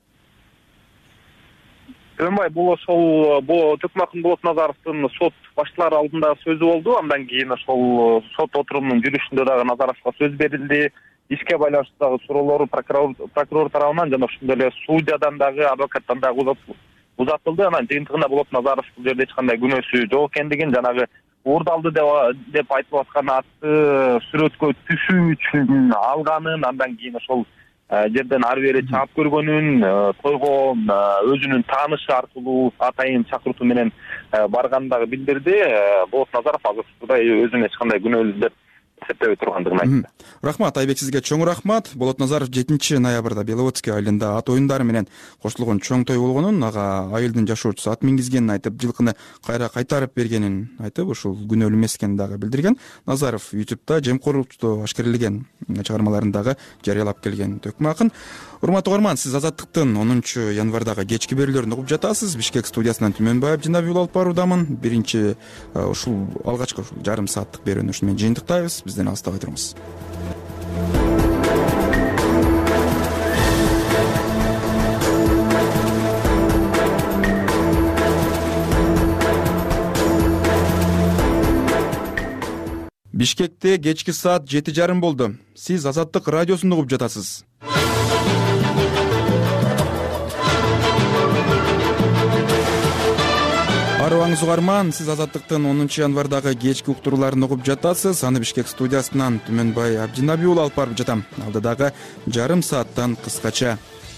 Speaker 5: Төмбай, бул ошол Төкмакын Болотназаровдун сот башталары алдында сөзү болду. Андан кийин ошол сот отурумунун жүрүшүндө дагы Назаровго сөз берилди. Ишке байланыштуу дагы суроолору прокурор прокурор тарабынан жана ошондой эле судьядан дагы, адвокаттан дагы узатылды. Анан жыйынтыгында Болотназаров бул жерде эч кандай күнөөсү жок экендигин, жанагы уурдалды деп айтылып аткан атты сүрөткө түшүү үчүн алганын, андан кийин ошол жерден ары бери чаап көргөнүн, тойго өзүнүн таанышы аркылуу атайын чакыртуу менен баргандыгы билдирди. Болот Назаров азыр учурда өзүн эч кандай күнөөлүү деп эсептебей тургандыгын айтты.
Speaker 1: Рахмат, Айбек, сизге чоң рахмат. Болот Назаров жетинчи ноябрда Беловодский айылында ат оюндары менен коштулган чоң той болгонун, ага айылдын жашоочусу ат мингизгенин айтып, жылкыны кайра кайтарып бергенин айтып, ушул күнөөлүү эмес экенин дагы билдирген. Назаров ютубта жемкорлукту ашкерлеген чыгармаларын дагы жарыялап келген төкмө акын. Урматтуу угарман, сиз Азаттыктын онунчу январдагы кечки берүүлөрүн угуп жатасыз. Бишкек студиясынан Түмөнбаев Жинабиул алып баруудамын. Биринчи ушул алгачкы ушул жарым сааттык берүүнү ушу менен жыйынтыктайбыз. Бизден алыстабай туруңуз. Бишкекте кечки саат жети жарым болду. Сиз Азаттык радиосун угуп жатасыз. Арыбаңыз угарман, сиз Азаттыктын онунчу январдагы кечки уктурууларын угуп жатасыз. Аны Бишкек студиясынан Түмөнбай Абдинабиул алып барып жатам. Алдыдагы жарым сааттан кыскача.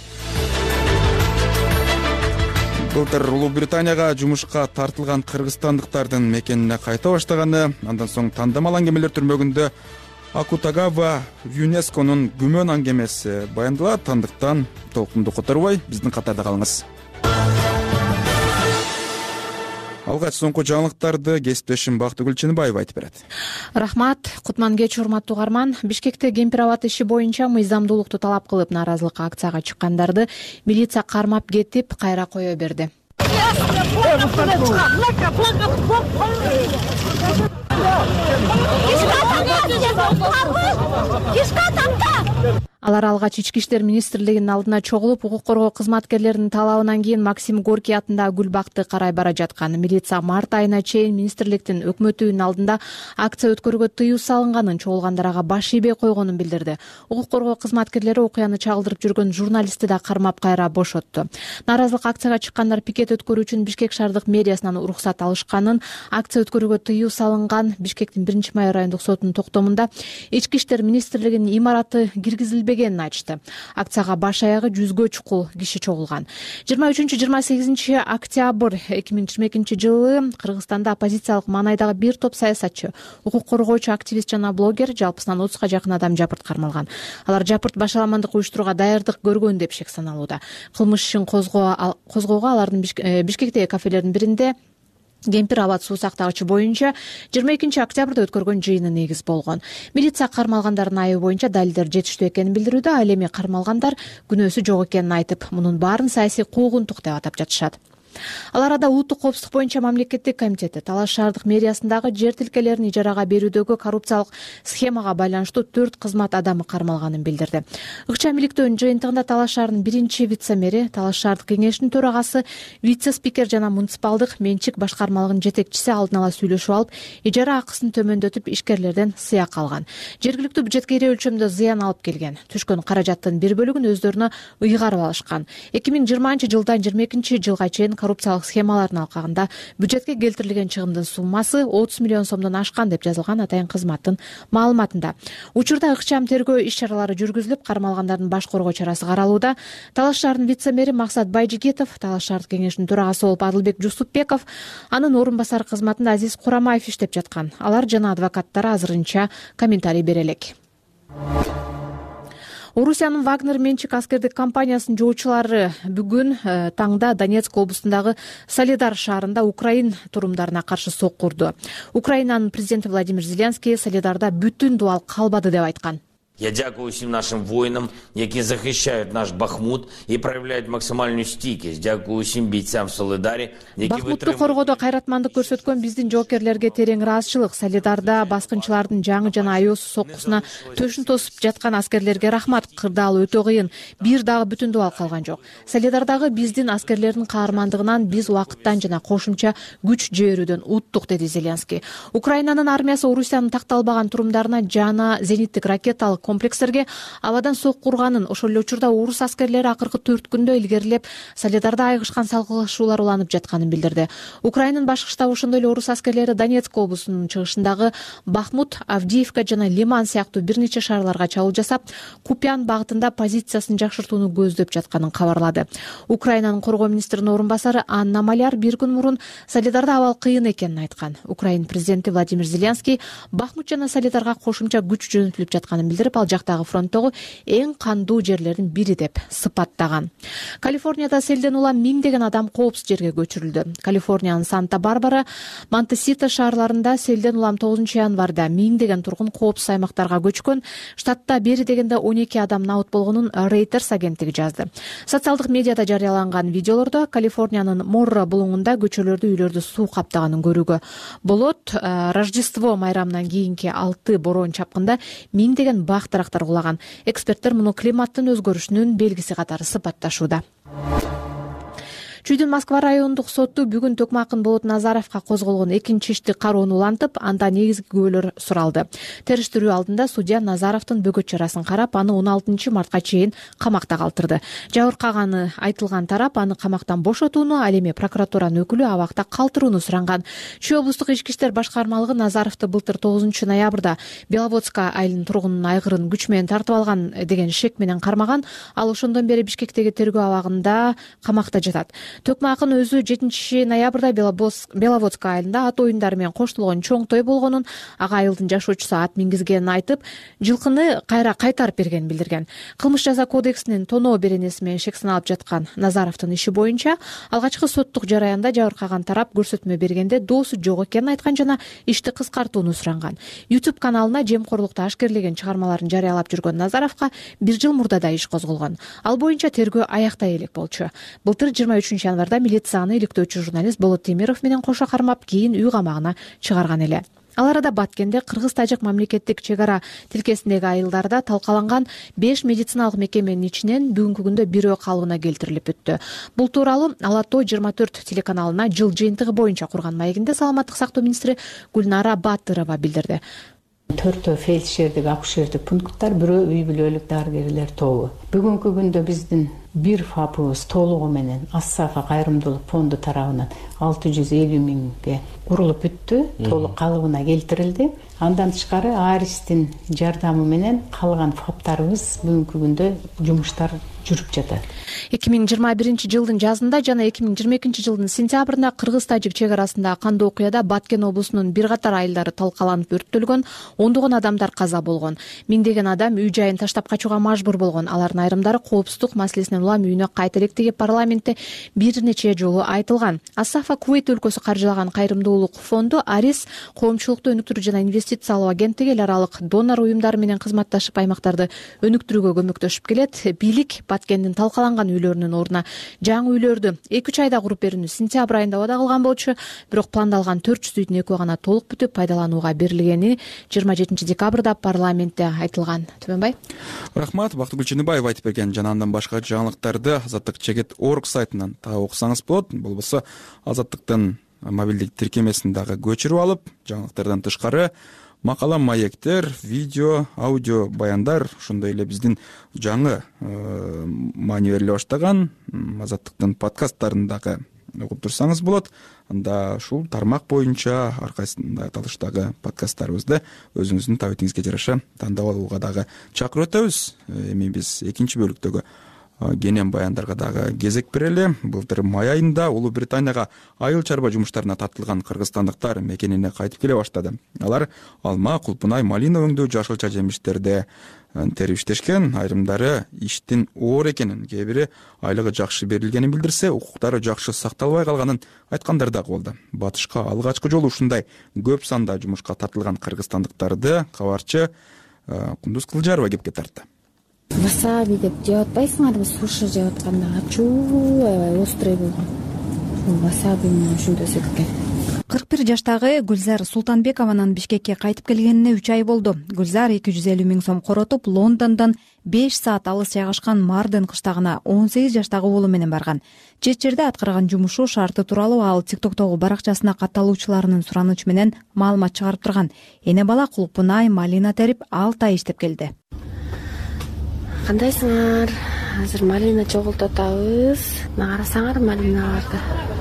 Speaker 1: Былтыр Улуу Британияга жумушка тартылган кыргызстандыктардын мекенине кайта баштаганы, андан соң тандамал аңгемелер түрмөгүндө Акутагава ЮНЕСКОнун күмөн аңгемеси баяндалат. Андыктан толкунду которбой, биздин катарда калыңыз. Алгач соңку жаңылыктарды кесиптешим Бактыгүл Чыныбаева айтып берет.
Speaker 2: Рахмат, кутман кеч урматтуу угарман. Бишкекте кемпир абад иши боюнча мыйзамдуулукту талап кылып нааразылык акцияга чыккандарды милиция кармап кетип, кайра кое берди. Алар алгач Ички иштер министрлигинин алдына чогулуп, укук коргоо кызматкерлеринин талабынан кийин Максим Горький атындагы гүл бакты карай бара жаткан. Милиция март айына чейин министрликтин өкмөтүнүн алдында акция өткөрүүгө тыюу салынганын, чогулгандарга баш ийбей койгонун билдирди. Укук коргоо кызматкерлери окуяны чагылдырып жүргөн журналистти да кармап кайра бошотту. Нааразылык акцияга чыккандар пикет өткөрүү үчүн Бишкек шаардык мэриясынан уруксат алышканын, акция өткөрүүгө тыюу салынган Бишкектин биринчи май райондук сотунун токтомунда Ички иштер министрлигинин имараты киргизилбеген айтышты. Акцияга баш аягы жүзгө чукул киши чогулган. жыйырма үчүнчү жыйырма сегизинчи октябрь эки миң жыйырма экинчи жылы Кыргызстанда оппозициялык маанайдагы бир топ саясатчы, укук коргоочу, активист жана блогер, жалпысынан отузга жакын адам жапырт кармалган. Алар жапырт башаламандык уюштурууга даярдык көргөн деп шек саналууда. Кылмыш ишин козгоого алардын Бишкектеги кафелердин биринде кемпир абад суу сактагычы боюнча жыйырма экинчи октябрда өткөргөн жыйыны негиз болгон. Милиция кармалгандардын айыбы боюнча далилдер жетиштүү экенин билдирүүдө, ал эми кармалгандар күнөөсү жок экенин айтып, мунун баарын саясий куугунтук деп атап жатышат. Ал арада улуттук коопсуздук боюнча мамлекеттик комитети Талаш шаардык мэриясындагы жер тилкелерин ижарага берүүдөгү коррупциялык схемага байланыштуу төрт кызмат адамы кармалганын билдирди. Ыкчам иликтөөнүн жыйынтыгында Талаш шаарынын биринчи вице-мэри, Талаш шаардык кеңешинин төрагасы, вице-спикер жана муниципалдык менчик башкармалыгынын жетекчиси алдын ала сүйлөшүп алып, ижара акысын төмөндөтүп, ишкерлерден сыяк алган. Жергиликтүү бюджетке ире өлчөмдө зыян алып келген. Түшкөн каражаттын бир бөлүгүн өздөрүнө ыйгарып алышкан. эки миң жыйырманчы жылдан жыйырма экинчи жылга чейин коррупциялык схемалардын алкагында бюджетке келтирилген чыгымдын суммасы отуз миллион сомдон ашкан деп жазылган атайын кызматтын маалыматында. Учурда ыкчам тергөө иш-чаралары жүргүзүлүп, кармалгандардын баш коргоо чарасы каралууда. Талаш шаарынын вице-мэри Максат Байжигитов, Талаш шаардык кеңешинин төрагасы болуп Адылбек Жусупбеков, анын орун басары кызматында Азиз Курамаев иштеп жаткан. Алар жана адвокаттары азырынча комментарий бере элек. Орусиянын Вагнер менчик аскердик компаниясынын жоочулары бүгүн таңда Донецк облусундагы Солидар шаарында Украин турумдарына каршы соккурду. Украинанын президенти Владимир Зеленский Солидарда бүтүн дубал калбады деп айткан.
Speaker 4: Я дякую всем нашим воинам, які захищають наш Бахмут и проявляют максимальную стійкість. Дякую всем бійцам в Солидарі, які
Speaker 2: Бахмутту коргоодо кайратмандык көрсөткөн биздин жоокерлерге терең ыраазычылык. Солидарда баскынчылардын жаңы жана аеосуз соккусуна төшүн тосуп жаткан аскерлерге рахмат. Кырдаал өтө кыйын. Бир дагы бүтүн дубал калган жок. Солидардагы биздин аскерлердин каармандыгынан биз убакыттан жана кошумча күч жиберүүдөн уттук, деди Зеленский. Украинанын армиясы Орусиянын такталбаган турумдарына жана зениттик ракеталык комплекстерге абадан сокку урганын, ошол эле учурда орус аскерлери акыркы төрт күндө илгерилеп Солидарда айгышкан салгылашуулар уланып жатканын билдирди. Украинанын башкы штабы ошондой эле орус аскерлери Донецк облусунун чыгышындагы Бахмут, Авдеевка жана Лиман сыяктуу бир нече шаарларга чабуул жасап, Купян багытында позициясын жакшыртууну көздөп жатканын кабарлады. Украинанын коргоо министринин орун басары Анна Маляр бир күн мурун Солидарда абал кыйын экенин айткан. Украин президенти Владимир Зеленский Бахмут жана Солидарга кошумча күч жөнөтүлүп жатканын билдирип, ал жактагы фронттогу эң кандуу жерлердин бири деп сыпаттаган. Калифорнияда селден улам миңдеген адам коопсуз жерге көчүрүлдү. Калифорниянын Санта-Барбара, Монтесита шаарларында селден улам тогузунчу январда миңдеген тургун коопсуз аймактарга көчкөн. Штатта бери дегенде он эки адам набыт болгонун Reuters агенттиги жазды. Социалдык медиада жарыяланган видеолордо Калифорниянын Морро булуңунда көчөлөрдү, үйлөрдү суу каптаганын көрүүгө болот. Рождество майрамынан кийинки алты бороон чапкында миңдеген бак дарактар кулаган. Эксперттер муну климаттын өзгөрүшүнүн белгиси катары сыпатташууда. Чүйдүн Москва райондук соту бүгүн Төкмакын Болот Назаровго козголгон экинчи ишти кароону улантып, анда негизги күбөлөр суралды. Териштирүү алдында судья Назаровдун бөгөт чарасын карап, аны он алтынчы мартка чейин камакта калтырды. Жабыркаганы айтылган тарап аны камактан бошотууну, ал эми прокуратуранын өкүлү абакта калтырууну суранган. Чүй облустук ички иштер башкармалыгы Назаровду былтыр тогузунчу ноябрда Беловодска айылынын тургунунун айгырын күч менен тартып алган деген шек менен кармаган. Ал ошондон бери Бишкектеги тергөө абагында камакта жатат. Төкмакын өзү жетинчи ноябрда Беловодска айылында ат оюндары менен коштолгон чоң той болгонун, ага айылдын жашоочусу ат мингизгенин айтып, жылкыны кайра кайтарып бергенин билдирген. Кылмыш жаза кодексинин тоноо беренеси менен шек сыналып жаткан Назаровдун иши боюнча алгачкы соттук жараянда жабыркаган тарап көрсөтмө бергенде доосу жок экенин айткан жана ишти кыскартууну суранган. YouTube каналына жемкорлукту ашкерлеген чыгармаларын жарыялап жүргөн Назаровго бир жыл мурда да иш козголгон. Ал боюнча тергөө аяктай элек болчу. Былтыр жыйырма үчүнчү январда милицияны иликтөөчү журналист Болот Темиров менен кошо кармап, кийин үй камагына чыгарган эле. Ал арада Баткенде кыргыз-тажик мамлекеттик чек ара тилкесиндеги айылдарда талкаланган беш медициналык мекеменин ичинен бүгүнкү күндө бирөө калыбына келтирилип өттү. Бул тууралуу Ала Тоо жыйырма төрт телеканалына жыл жыйынтыгы боюнча курган маегинде саламаттык сактоо министри Гүлнара Батырова билдирди.
Speaker 7: Төртөө фельдшердик, акушердик пункттар, бирөө үй бүлөлүк дарыгерлер тобу. Бүгүнкү күндө биздин бир фапыбыз толугу менен Ассафа кайрымдуулук фонду тарабынан алты жүз элүү миңге курулуп бүттү, толук калыбына келтирилди. Андан тышкары Аристин жардамы менен калган фаптарыбыз бүгүнкү күндө жумуштар жүрүп жатат.
Speaker 2: эки миң жыйырма биринчи жылдын жазында жана эки миң жыйырма экинчи жылдын сентябрында кыргыз-тажик чек арасында кандуу окуяда Баткен облусунун бир катар айылдары талкаланып өрттөлгөн, ондогон адамдар каза болгон. Миңдеген адам үй жайын таштап качууга мажбур болгон. Алардын айрымдары коопсуздук маселесинен улам үйүнө кайта элек деп парламентте бир нече жолу айтылган. Ассафа Кувейт өлкөсү каржылаган кайрымдуулук фонду Арис коомчулукту өнүктүрүү жана инвестициялоо агенттиги эл аралык донор уюмдары менен кызматташып аймактарды өнүктүрүүгө көмөктөшүп келет. Бийлик Баткендин талкаланган үйлөрүнүн ордуна жаңы үйлөрдү эки үч айда куруп берүүнү сентябрь айында убада кылган болчу, бирок пландалган төрт жүз үйдүн экөө гана толук бүтүп пайдаланууга берилгени жыйырма жетинчи декабрда парламентте айтылган. Түмөнбай.
Speaker 1: Рахмат, Бактыгүл Чыныбаева айтып берген жана андан башка жаңылыктарды Азаттык чекит орг сайтынан таап окусаңыз болот. Болбосо Азаттыктын мобилдик тиркемесин дагы көчүрүп алып, жаңылыктардан тышкары макала, маектер, видео, аудио баяндар, ошондой эле биздин жаңы маани бериле баштаган Азаттыктын подкасттарын дагы угуп турсаңыз болот. Анда ушул тармак боюнча ар кайсында талыштагы подкасттарыбызды өзүңүздүн табитиңизге жараша тандап алууга дагы чакырып өтөбүз. Эми биз экинчи бөлүктөгү кенен баяндарга дагы кезек берели. Былтыр май айында Улуу Британияга айыл чарба жумуштарына тартылган кыргызстандыктар мекенине кайтып келе баштады. Алар алма, кулпунай, малина өңдөө жашылча жемиштерди терип иштешкен. Айрымдары иштин оор экенин, кээ бири айлыгы жакшы берилгенин билдирсе, укуктары жакшы сакталбай калганын айткандар дагы болду. Батышка алгачкы жолу ушундай көп санда жумушка тартылган кыргызстандыктарды кабарчы Кундуз Кылжарова кепке тартты.
Speaker 8: Васаби деп жеп атпайсыңарбы, суши жеп атканда ачуу аябай острый болгон. Васаби менен ушундай секкен.
Speaker 9: кырк бир жаштагы Гүлзар Султанбекованын Бишкекке кайтып келгенине үч ай болду. Гүлзар эки жүз элүү миң сом коротуп, Лондондон беш саат алыс жайгашкан Марден кыштагына он сегиз жаштагы уулу менен барган. Чет жерде аткарган жумушу шарты тууралуу ал TikTok'тогу баракчасына катталуучуларынын суранычы менен маалымат чыгарып турган. Эне бала кулпунай, малина терип алты ай иштеп келди.
Speaker 8: Кандайсыңар? Азыр малина чогултуп атабыз. Мына карасаңар малиналарды.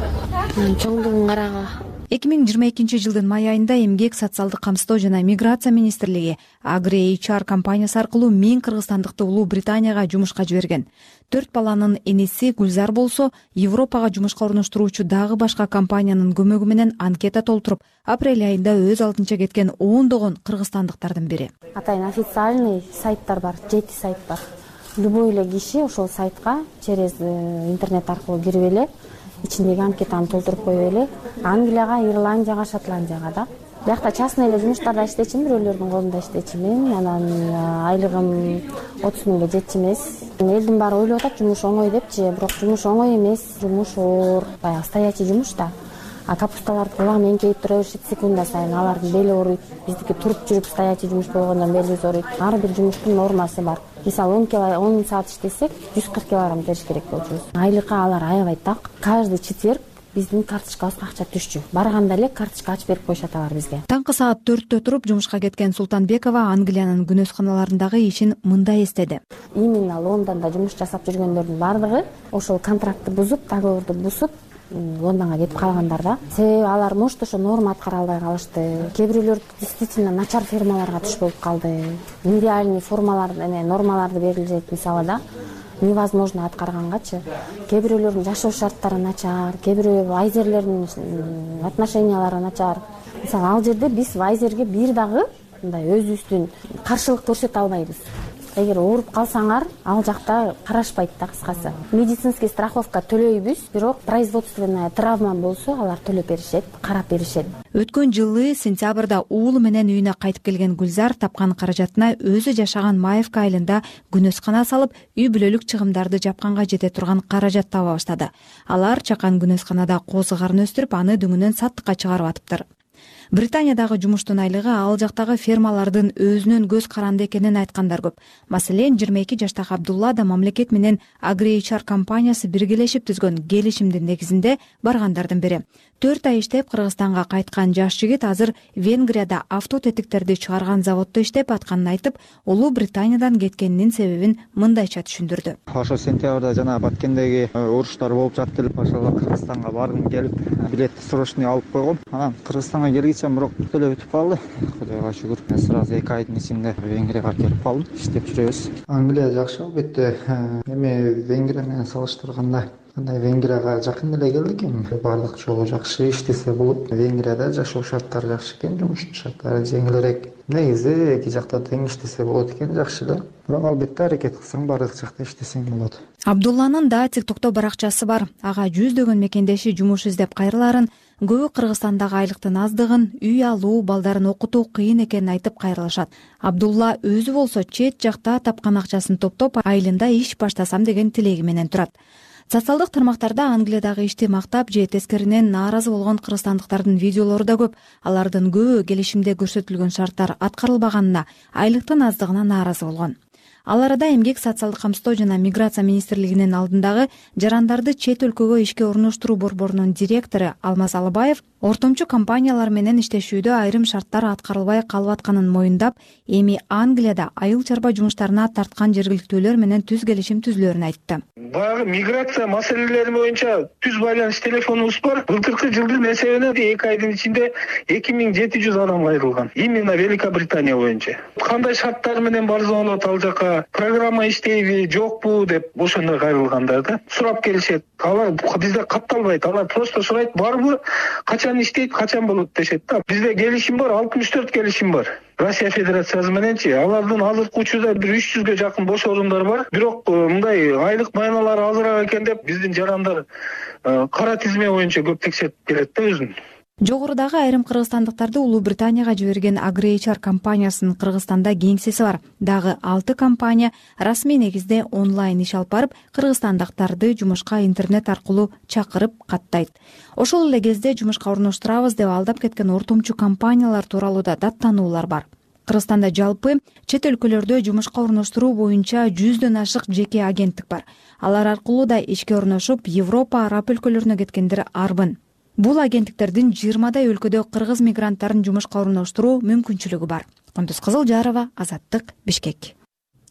Speaker 8: Мынын чоңдугун карагыла.
Speaker 9: эки миң жыйырма экинчи жылдын май айында эмгек, социалдык камсыздоо жана миграция министрлиги AgriHR компаниясы аркылуу миң кыргызстандыкты Улуу Британияга жумушка жиберген. Төрт баланын энеси Гүлзар болсо, Европага жумушка орноштуруучу дагы башка компаниянын көмөгү менен анкета толтуруп, апрель айында өз алдынча кеткен ондогон кыргызстандыктардын бири.
Speaker 8: Атайын официальный сайттар бар, жети сайт бар. Любой эле киши ошол сайтка через интернет аркылуу кирип эле ичиндеги анкетаны толтуруп коюп эле Англияга, Ирландияга, Шотландияга да. Биякта частный эле жумуштарда иштечимин, бирөөлөрдүн колунда иштечимин. Анан айлыгым отуз миңге жетчү эмес. Элдин баары ойлоп атат жумуш оңой депчи, бирок жумуш оңой эмес. Жумуш оор, баягы стоячий жумуш да. А капусталарды кулагы эңкейип тура беришет секунда сайын, алардын бели ооруйт. Биздики туруп жүрүп стоячий жумуш болгондон белибиз ооруйт. Ар бир жумуштун нормасы бар. Мисалы он кило он саат иштесек, жүз кырк килограмм териш керек болчубуз. Айлыкка алар аябай так. Каждый четверг биздин карточкабызга акча түшчү. Барганда эле карточка ачып берип коюшат алар бизге.
Speaker 9: Таңкы саат төрттө туруп жумушка кеткен Султанбекова Англиянын күнөсканаларындагы ишин мындай эстеди.
Speaker 8: Именно Лондондо жумуш жасап жүргөндөрдүн бардыгы ошол контрактты бузуп, договорду бузуп Лондонго кетип калгандар да. Себеби алар может ошо норма аткара албай калышты. Кээ бирөөлөр действительно начар фермаларга туш болуп калды. Нереальный формаларды, нормаларды берилет мисалы да. Невозможно аткаргангачы. Кээ бирөөлөрдүн жашоо шарттары начар, кээ бирөө вайзерлердин отношениялары начар. Мисалы ал жерде биз вайзерге бир дагы мындай өзүбүздүн каршылык көрсөтө албайбыз. Эгер ооруп калсаңар, ал жакта карашпайт да кыскасы. Медицинский страховка төлөйбүз, бирок производственная травма болсо алар төлөп беришет, карап беришет.
Speaker 9: Өткөн жылы сентябрда уулу менен үйүнө кайтып келген Гүлзар тапкан каражатына өзү жашаган Маевка айылында күнөскана салып, үй бүлөлүк чыгымдарды жапканга жете турган каражат таба баштады. Алар чакан күнөсканада козу карын өстүрүп, аны дүңүнөн саттыкка чыгарып атыптыр. Британиядагы жумуштун айлыгы ал жактагы фермалардын өзүнөн көз каранды экенин айткандар көп. Маселен, жыйырма эки жаштагы Абдулла да мамлекет менен AgriHR компаниясы биргелешип түзгөн келишимдин негизинде баргандардын бири. төрт ай иштеп Кыргызстанга кайткан жаш жигит азыр Венгрияда авто тетиктерди чыгарган заводдо иштеп атканын айтып, Улуу Британиядан кеткенинин себебин мындайча түшүндүрдү.
Speaker 6: Ошо сентябрда жана Баткендеги уруштар болуп жатты эле, ошого Кыргызстанга бардым, келип билетти срочный алып койгом. Анан Кыргызстанга келгичем, бирок төлөп өтүп калды. Кудайга шүгүр. Мен сразу эки айдын ичинде Венгрияга келип калдым. Иштеп жүрөбүз. Англия жакшы албетте. Эми Венгрия менен салыштырганда андай Венгрияга жакын эле келдик эми. Бардык жолу жакшы, иштесе болот. Венгрияда жашоо шарттары жакшы экен, жумуштун шарттары жеңилирээк. Негизи эки жакта тең иштесе болот экен, жакшы эле. Бирок албетте аракет кылсаң бардык жакта иштесең болот.
Speaker 9: Абдулланын да TikTok'то баракчасы бар. Ага жүздөгөн мекендеши жумуш издеп кайрыларын, көбү Кыргызстандагы айлыктын аздыгын, үй алуу, балдарын окутуу кыйын экенин айтып кайрылышат. Абдулла өзү болсо чет жакта тапкан акчасын топтоп, айылында иш баштасам деген тилеги менен турат. Социалдык тармактарда Англиядагы ишти мактап же тескеринен нааразы болгон кыргызстандыктардын видеолору да көп. Алардын көбү келишимде көрсөтүлгөн шарттар аткарылбаганына, айлыктын аздыгына нааразы болгон. Ал арада эмгек, социалдык камсыздоо жана миграция министрлигинин алдындагы жарандарды чет өлкөгө ишке орноштуруу борборунун директору Алмаз Алыбаев ортомчу компаниялар менен иштешүүдө айрым шарттар аткарылбай калып атканын моюндап, эми Англияда айыл чарба жумуштарына тарткан жергиликтүүлөр менен түз келишим түзүлөрүн айтты.
Speaker 10: Баягы миграция маселелери боюнча түз байланыш телефонубуз бар. Былтыркы жылдын эсебинен эки айдын ичинде эки миң жети жүз адам кайрылган. Именно Великобритания боюнча. Кандай шарттар менен барса болот ал жака, программа иштейби, жокпу деп ошондой кайрылгандар да. Сурап келишет. Алар бизде катталбайт. Алар просто сурайт, барбы, качан иштейт, качан болот дешет да. Бизде келишим бар, алтымыш төрт келишим бар. Россия Федерациясы мененчи. Алардын азыркы учурда бир үч жүзгө жакын бош орундар бар. Бирок мындай айлык майналары азыраак экен деп биздин жарандар кара тизме боюнча көп текшерип келет да өзүн.
Speaker 9: Жогорудагы айрым кыргызстандыктарды Улуу Британияга жиберген AgriHR компаниясынын Кыргызстанда кеңсеси бар. Дагы алты компания расмий негизде онлайн иш алып барып, кыргызстандыктарды жумушка интернет аркылуу чакырып каттайт. Ошол эле кезде жумушка орноштурабыз деп алдап кеткен ортомчу компаниялар тууралуу да даттануулар бар. Кыргызстанда жалпы чет өлкөлөрдө жумушка орноштуруу боюнча жүздөн ашык жеке агенттик бар. Алар аркылуу да ишке орношуп, Европа, Араб өлкөлөрүнө кеткендер арбын. Бул агенттиктердин жыйырмадай өлкөдө кыргыз мигранттарын жумушка орноштуруу мүмкүнчүлүгү бар. Кундуз Кызылжарова, Азаттык, Бишкек.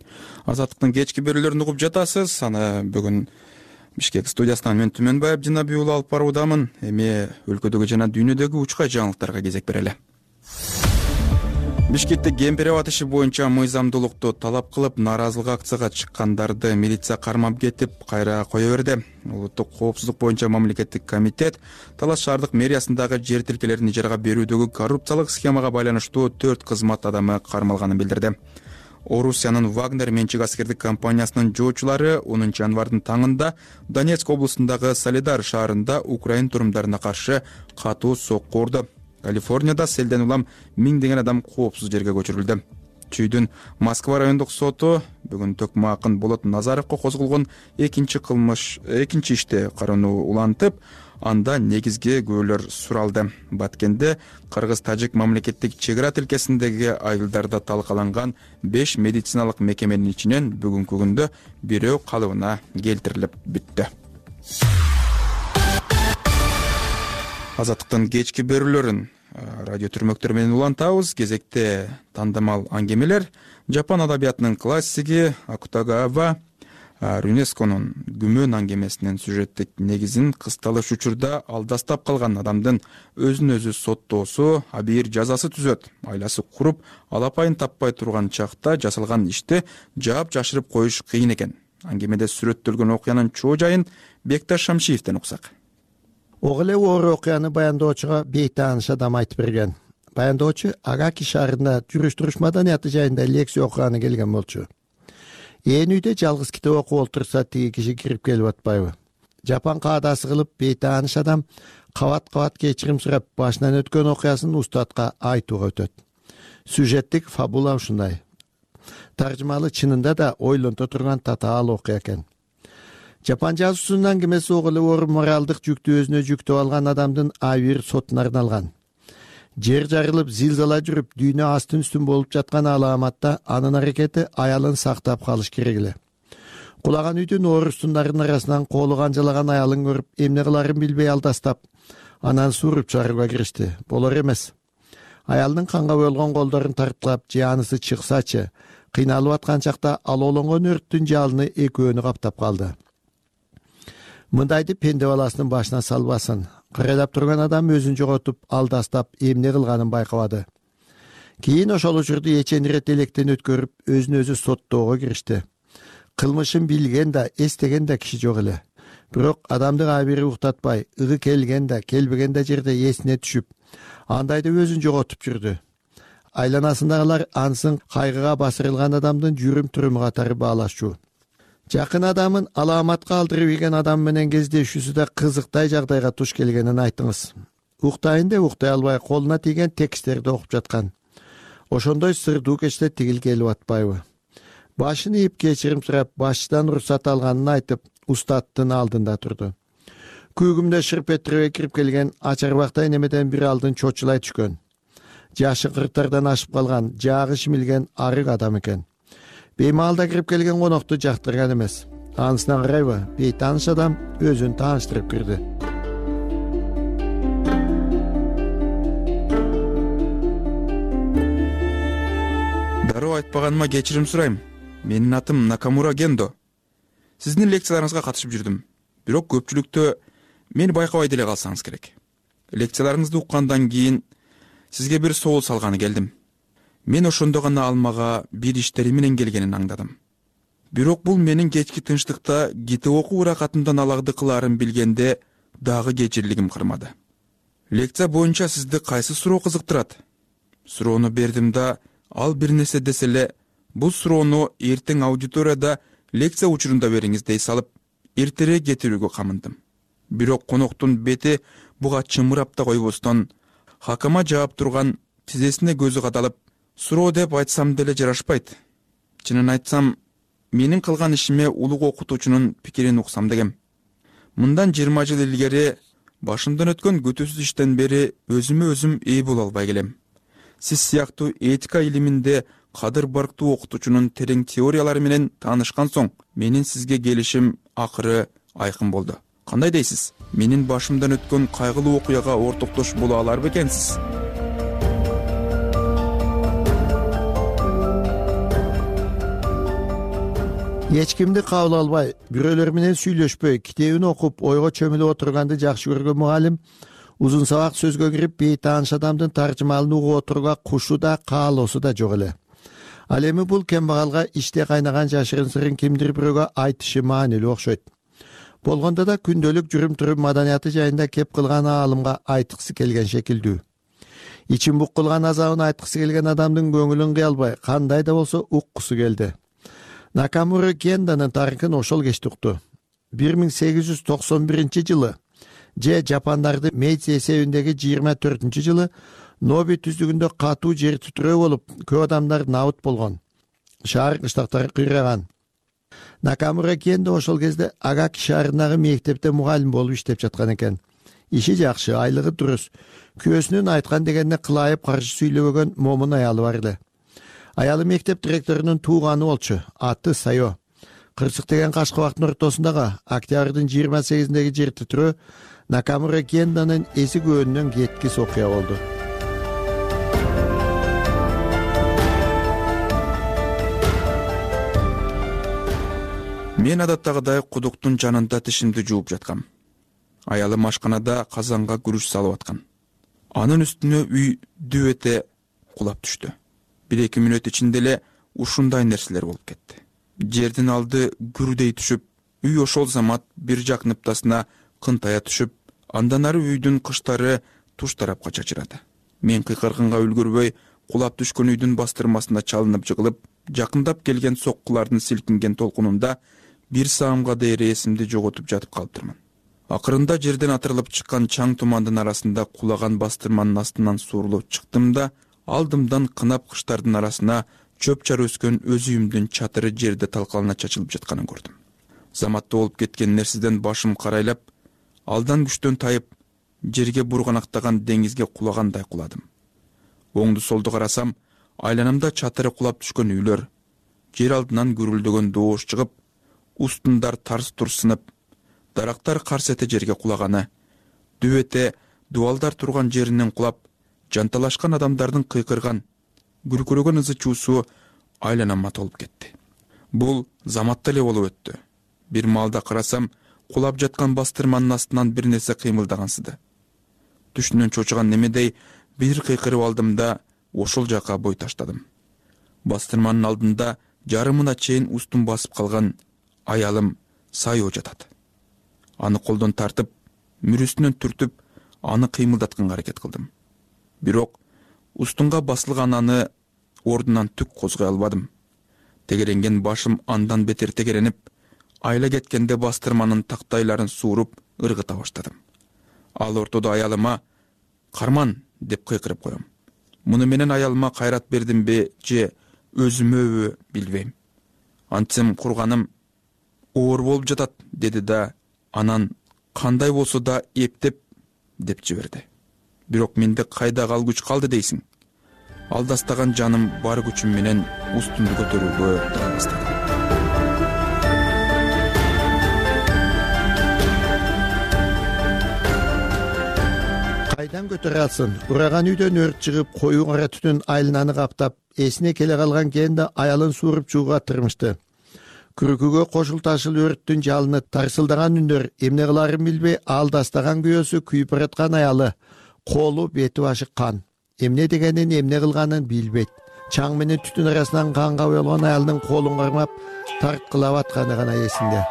Speaker 1: Азаттыктын кечки берүүлөрүн угуп жатасыз. Аны бүгүн Бишкек студиясынан мен Түмөнбаев Жинабий уулу алып баруудамын. Эми өлкөдөгү жана дүйнөдөгү учкай жаңылыктарга кезек берели. Бишкекте кемпиреп атышы боюнча мыйзамдуулукту талап кылып нааразылык акцияга чыккандарды милиция кармап кетип, кайра кое берди. Улуттук коопсуздук боюнча мамлекеттик комитет Талас шаардык мэриясындагы жер тилкелерин ижарага берүүдөгү коррупциялык схемага байланыштуу төрт кызмат адамы кармалганын билдирди. Орусиянын Вагнер менчик аскердик компаниясынын жоочулары онунчу январдын таңында Донецк облусундагы Солидар шаарында Украин турумдарына каршы катуу сокку урду. Калифорнияда селден улам миңдеген адам коопсуз жерге көчүрүлдү. Чүйдүн Москва райондук соту бүгүн Төкмө Акын Болот Назаровго козголгон экинчи кылмыш экинчи иште кароону улантып, анда негизги күбөлөр суралды. Баткенде Кыргыз-Тажик мамлекеттик чек ара тилкесиндеги айылдарда талкаланган беш медициналык мекеменин ичинен бүгүнкү күндө бирөө калыбына келтирилип бүттү. Азаттыктын кечки берүүлөрүн радио түрмөктөр менен улантабыз. Кезекте тандамал аңгемелер. Жапон адабиятынын классиги Акутагава Рюнесконун Күмөн аңгемесинин сюжеттик негизин кысталыш учурда алдастап калган адамдын өзүн өзү соттоосу, абийир жазасы түзөт. Айласы куруп, алапайын таппай турган чакта жасалган ишти жаап жашырып коюш кыйын экен. Аңгемеде сүрөттөлгөн окуянын чоо жайын Бекташ Шамшиевден уксак.
Speaker 11: Оғылы оор окуяны баяндоочуга бейтааныш адам айтып берген. Баяндоочу Агаки шаарында жүрүш-туруш маданияты жайында лекция окуганы келген болчу. Ээн үйдө жалгыз китеп окуп олтурса тиги киши кирип келип атпайбы? Жапан каадасы кылып бейтааныш адам кабат-кабат кечирим сурап башынан өткөн окуясын устатка айтууга өтөт. Сюжеттик фабула ушундай. Таржымалы чынында да ойлонто турган татаал окуя экен. Жапан жазуусунун аңгемеси оғылы оор моралдык жүктү өзүнө жүктөп алган адамдын абийир сотуна арналган. Жер жарылып, зилзала жүрүп, дүйнө астын үстүн болуп жаткан алааматта анын аракети аялын сактап калыш керек эле. Кулаган үйдүн оорустундарынын арасынан колу канжалаган аялын көрүп, эмне кыларын билбей алдастап, анан сууруп чыгарууга киришти. Болор эмес. Аялдын канга болгон колдорун тарткылап, жаанысы чыксачы, кыйналып аткан чакта алоолонгон өрттүн жалыны экөөнү каптап калды. Мындайды пенде баласынын башына салбасын. Кырылап турган адам өзүн жоготуп, алдастап, эмне кылганын байкабады. Кийин ошол учурду эчен ирет электен өткөрүп, өзүн өзү соттоого киришти. Кылмышын билген да, эстеген да киши жок эле. Бирок адамдын абийири уктатпай, ыгы келген да, келбеген да жерде эсине түшүп, андайды өзүн жоготуп жүрдү. Айланасындагылар ансын кайгыга басырылган адамдын жүрүм-туруму катары баалашчу. Жакын адамын алааматка алдырып ийген адам менен кездешүүсү да кызыктай жагдайга туш келгенин айтыңыз. Уктайын деп уктай албай колуна тийген тексттерди окуп жаткан. Ошондой сырдуу кечте тигил келип атпайбы? Башын ийип кечирим сурап, башчыдан уруксат алганын айтып, устаттын алдында турду. Күйгүмдө шырпетиребе кирип келген ачарбактай немеден бир алдын чочулай түшкөн. Жашы кырктардан ашып калган, жаагы шимилген арык адам экен. Беймалда кирип келген конокту жактырган эмес. Анысынан карайбы, бейтааныш адам өзүн тааныштырып кирди.
Speaker 1: Дароо айтпаганыма кечирим сурайм. Менин атым Накамура Гендо. Сиздин лекцияларыңызга катышып жүрдүм. Бирок көпчүлүктө мени байкабай деле калсаңыз керек. Лекцияларыңызды уккандан кийин сизге бир соол салганы келдим. Мен ошондо гана алмага бир иштери менен келгенин аңдадым. Бирок бул менин кечки тынчтыкта китеп окуу уракатымдан аларды кылаарын билгенде дагы кечирлигим кырмады. Лекция боюнча сизди кайсы суроо кызыктырат? Суроону бердим да, ал бир нерсе десе эле, бул суроону эртең аудиторияда лекция учурунда бериңиз дей салып, эртерээк кетирүүгө камындым. Бирок коноктун бети буга чымырап да койбостон, хакама жаап турган тизесине көзү кадалып, суроо деп айтсам деле жарашпайт. Чынын айтсам, менин кылган ишиме улуг окутуучунун пикирин уксам дегем. Мындан жыйырма жыл илгери башымдан өткөн көтөсүз иштен бери өзүмө өзүм ээ боло албай келем. Сиз сыяктуу этика илиминде кадыр барктуу окутуучунун терең теориялары менен таанышкан соң, менин сизге келишим акыры айкын болду. Кандай дейсиз? Менин башымдан өткөн кайгылуу окуяга ортоктош боло алар бекенсиз?
Speaker 11: эч кимди кабыл албай, бирөөлөр менен сүйлөшпөй, китебин окуп, ойго чөмүлүп отурганды жакшы көргөн мугалим узун сабак сөзгө кирип, бейтааныш адамдын таржымалын угуп отурууга кушу да, каалоосу да жок эле. Ал эми бул кембагалга ичте кайнаган жашырын сырын кимдир бирөөгө айтышы маанилүү окшойт. Болгондо да күндөлүк жүрүм-турум маданияты жайында кеп кылган аалымга айткысы келген шекилдүү. Ичин бук кылган азабын айткысы келген адамдын көңүлүн кыялбай, кандай да болсо уккусу келди. Накамура Кенданын тарыхын ошол кечте укту. бир миң сегиз жүз токсон биринчи жылы же жапандарды Мейци эсебиндеги жыйырма төртүнчү жылы Ноби түздүгүндө катуу жер титирөө болуп, көп адамдар набыт болгон. Шаар кыштактары кыйраган. Накамура Кенда ошол кезде Агаки шаарындагы мектепте мугалим болуп иштеп жаткан экен. Иши жакшы, айлыгы дурус. Күйөөсүнүн айткан дегенине кылайып каршы сүйлөбөгөн момун аялы бар эле. Аялы мектеп директорунун тууганы болчу, аты Сайо. Кырсык деген кашкабактын ортосундагы октябрдын жыйырма сегизиндеги жер титирөө Накамура Кенданын эси көөнүнөн кеткис окуя болду.
Speaker 1: Мен адаттагыдай кудуктун жанында тишимди жууп жаткам. Аялым ашканада казанга күрүч салып аткан. Анын үстүнө үй дүбөтө кулап түштү. бир эки мүнөт ичинде эле ушундай нерселер болуп кетти. Жердин алды гүрдей түшүп, үй ошол замат бир жак ныптасына кынтая түшүп, андан ары үйдүн кыштары туш тарапка чачырады. Мен кыйкыргынга үлгүрбөй, кулап түшкөн үйдүн бастырмасына чалынып жыгылып, жакындап келген соккулардын силкинген толкунунда бир саамга дейре эсимди жоготуп жатып калыптырмын. Акырында жерден атырылып чыккан чаң тумандын арасында кулаган бастырманын астынан суурулуп чыктым да, алдымдан кынап кыштардын арасына чөп чар өскөн өз үйүмдүн чатыры жерде талкалана чачылып жатканын көрдүм. Заматта болуп кеткен нерседен башым карайлап, алдан күчтөн тайып, жерге бурганактаган деңизге кулагандай куладым. Оңду солду карасам, айланамда чатыры кулап түшкөн үйлөр, жер алдынан гүрүлдөгөн доош чыгып, устундар тарс-турс сынып, дарактар карс эте жерге кулаганы, дүбөтө дубалдар турган жеринен кулап, жанталашкан адамдардын кыйкырган, күркүрөгөн ызы чуусу айланама толуп кетти. Бул заматта эле болуп өттү. Бир маалда карасам, кулап жаткан бастырманын астынан бир нерсе кыймылдагансыды. Түшүнөн чочуган немедей бир кыйкырып алдым да ошол жака бой таштадым. Бастырманын алдында жарымына чейин устун басып калган аялым Сайо жатат. Аны колдон тартып, мүрүсүнөн түртүп, аны кыймылдатканга аракет кылдым. Бирок устунга басылган аны ордунан түк козгой албадым. Тегеренген башым андан бетер тегеренип, айла кеткенде бастырманын тактайларын сууруп, ыргыта баштадым. Ал ортодо аялыма «Карман!» деп кыйкырып коем. Муну менен аялыма кайрат бердимби же өзүмөбү билбейм. Антсем курганым оор болуп жатат деди да, анан кандай болсо да эптеп деп жиберди. Бирок менде кайда кал күч калды дейсиң? Алдастаган жаным бар күчүм менен устунду көтөрүүгө дара баштадым.
Speaker 11: Кайдан көтөрө алсын? Ураган үйдөн өрт чыгып, коюу кара түтүн айлананы каптап, эсине келе калган Кенда аялын сууруп чууга тырмышты. Күркүгө кошул ташыл өрттүн жалыны тарсылдаган үндөр, эмне кыларын билбей, алдастаган күйөөсү күйүп бараткан аялы, колу бети башы кан. Эмне дегенин, эмне кылганын билбейт. Чаң менен түтүн арасынан канга болгон аялдын колун кармап, тарткылап атканы гана эсинде.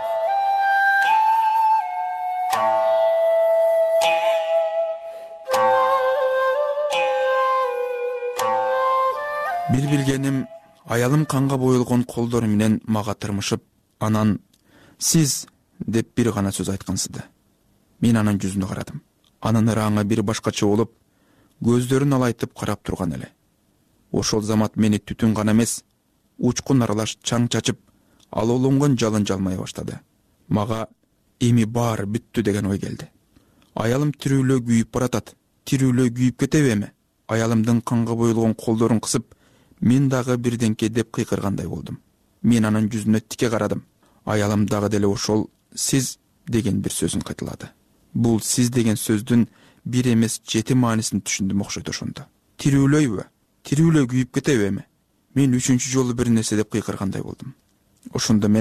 Speaker 1: Бир билгеним, аялым канга боелгон колдору менен мага тырмышып, анан «Сиз» деп бир гана сөз айткансыды. Мен анын жүзүнө карадым. Анын ыраңы бир башкача болуп, көздөрүн алайтып карап турган эле. Ошол замат мени түтүн гана эмес, учкун аралаш чаң чачып, алоолонгон жалын жалмай баштады. Мага эми баары бүттү деген ой келди. Аялым тирүүлөө күйүп баратат. Тирүүлөө күйүп кетеби эми? Аялымдын канга боелгон колдорун кысып, мен дагы бирденке деп кыйкыргандай болдум. Мен анын жүзүнө тике карадым. Аялым дагы деле ошол «сиз» деген бир сөзүн кайталады. Бул «сиз» деген сөздүн бир эмес жети маанисин түшүндүм окшойт ошондо. Тирүүлөйбү? Тирүүлөө күйүп кетеби эми? Мен үчүнчү жолу бир нерсе деп кыйкыргандай болдум. Ошондо мен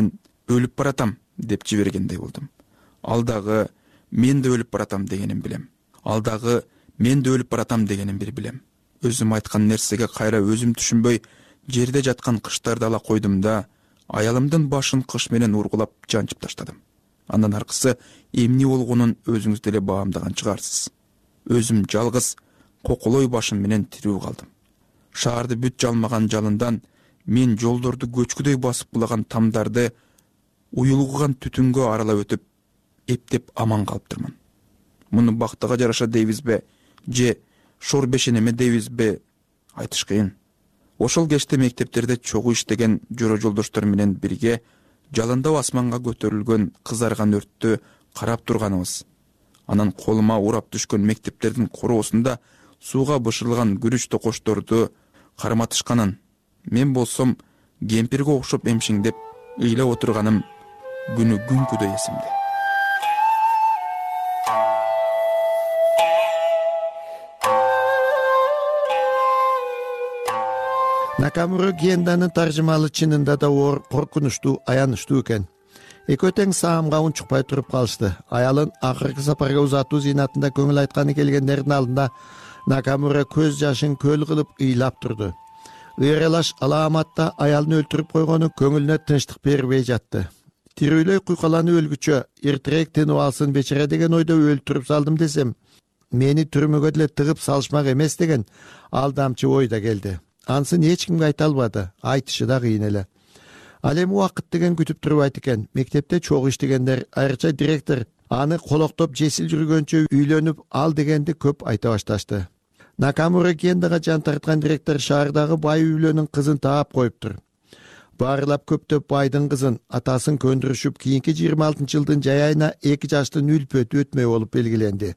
Speaker 1: өлүп баратам деп жибергендей болдум. Ал дагы мен да өлүп баратам дегенин билем. Ал дагы мен да өлүп баратам дегенин бир билем. Өзүм айткан нерсеге кайра өзүм түшүнбөй жерде жаткан кыштарды ала койдум да аялымдын башын кыш менен ургулап жанчып таштадым. Андан аркысы эмне болгонун өзүңүз деле баамдаган чыгарсыз. Өзүм жалгыз коколой башым менен тирүү калдым. Шаарды бүт жалмаган жалындан мен жолдорду көчкүдөй басып булаган тамдарды уюлгуган түтүнгө аралап өтүп, эптеп аман калыптырмын. Муну бактыга жараша дейбизби, же шор бешенеме дейбизби, айтыш кыйын. Ошол кечте мектептерде чогуу иштеген жора жолдоштор менен бирге жалындап асманга көтөрүлгөн кызарган өрттү карап турганыбыз. Анан колума урап түшкөн мектептердин короосунда сууга бышырылган күрүч токошторду карматышканын, мен болсом кемпирге окшоп эмшиңдеп ыйлап отурганым күнү күнкүдөй эсимде.
Speaker 11: Накамура Генданын таржымалы чынында да оор, коркунучтуу, аянычтуу экен. Экөө тең саамга унчукпай туруп калышты. Аялын акыркы сапарга узатуу зыйнатында көңүл айтканы келгендердин алдында Накамура көз жашын көл кылып ыйлап турду. Ыйралаш алааматта аялын өлтүрүп койгону көңүлүнө тынчтык бербей жатты. Тирүүлөй куйкаланып өлгүчө, эртерээк тынып алсын бечара деген ойдо өлтүрүп салдым десем, мени түрмөгө деле тыгып салышмак эмес деген алдамчы ой да келди. Ансын эч кимге айта албады, айтышы да кыйын эле. Ал эми убакыт деген күтүп турбайт экен. Мектепте чогуу иштегендер, айрыкча директор аны колоктоп жесил жүргөнчө үйлөнүп ал дегенди көп айта башташты. Накамура Гендага жан тарткан директор шаардагы бай үйлөнүн кызын таап коюптур. Баарлап көптөп байдын кызын, атасын көндүрүшүп, кийинки жыйырма алтынчы жылдын жай айына эки жаштын үлпөтү өтмөй болуп белгиленди.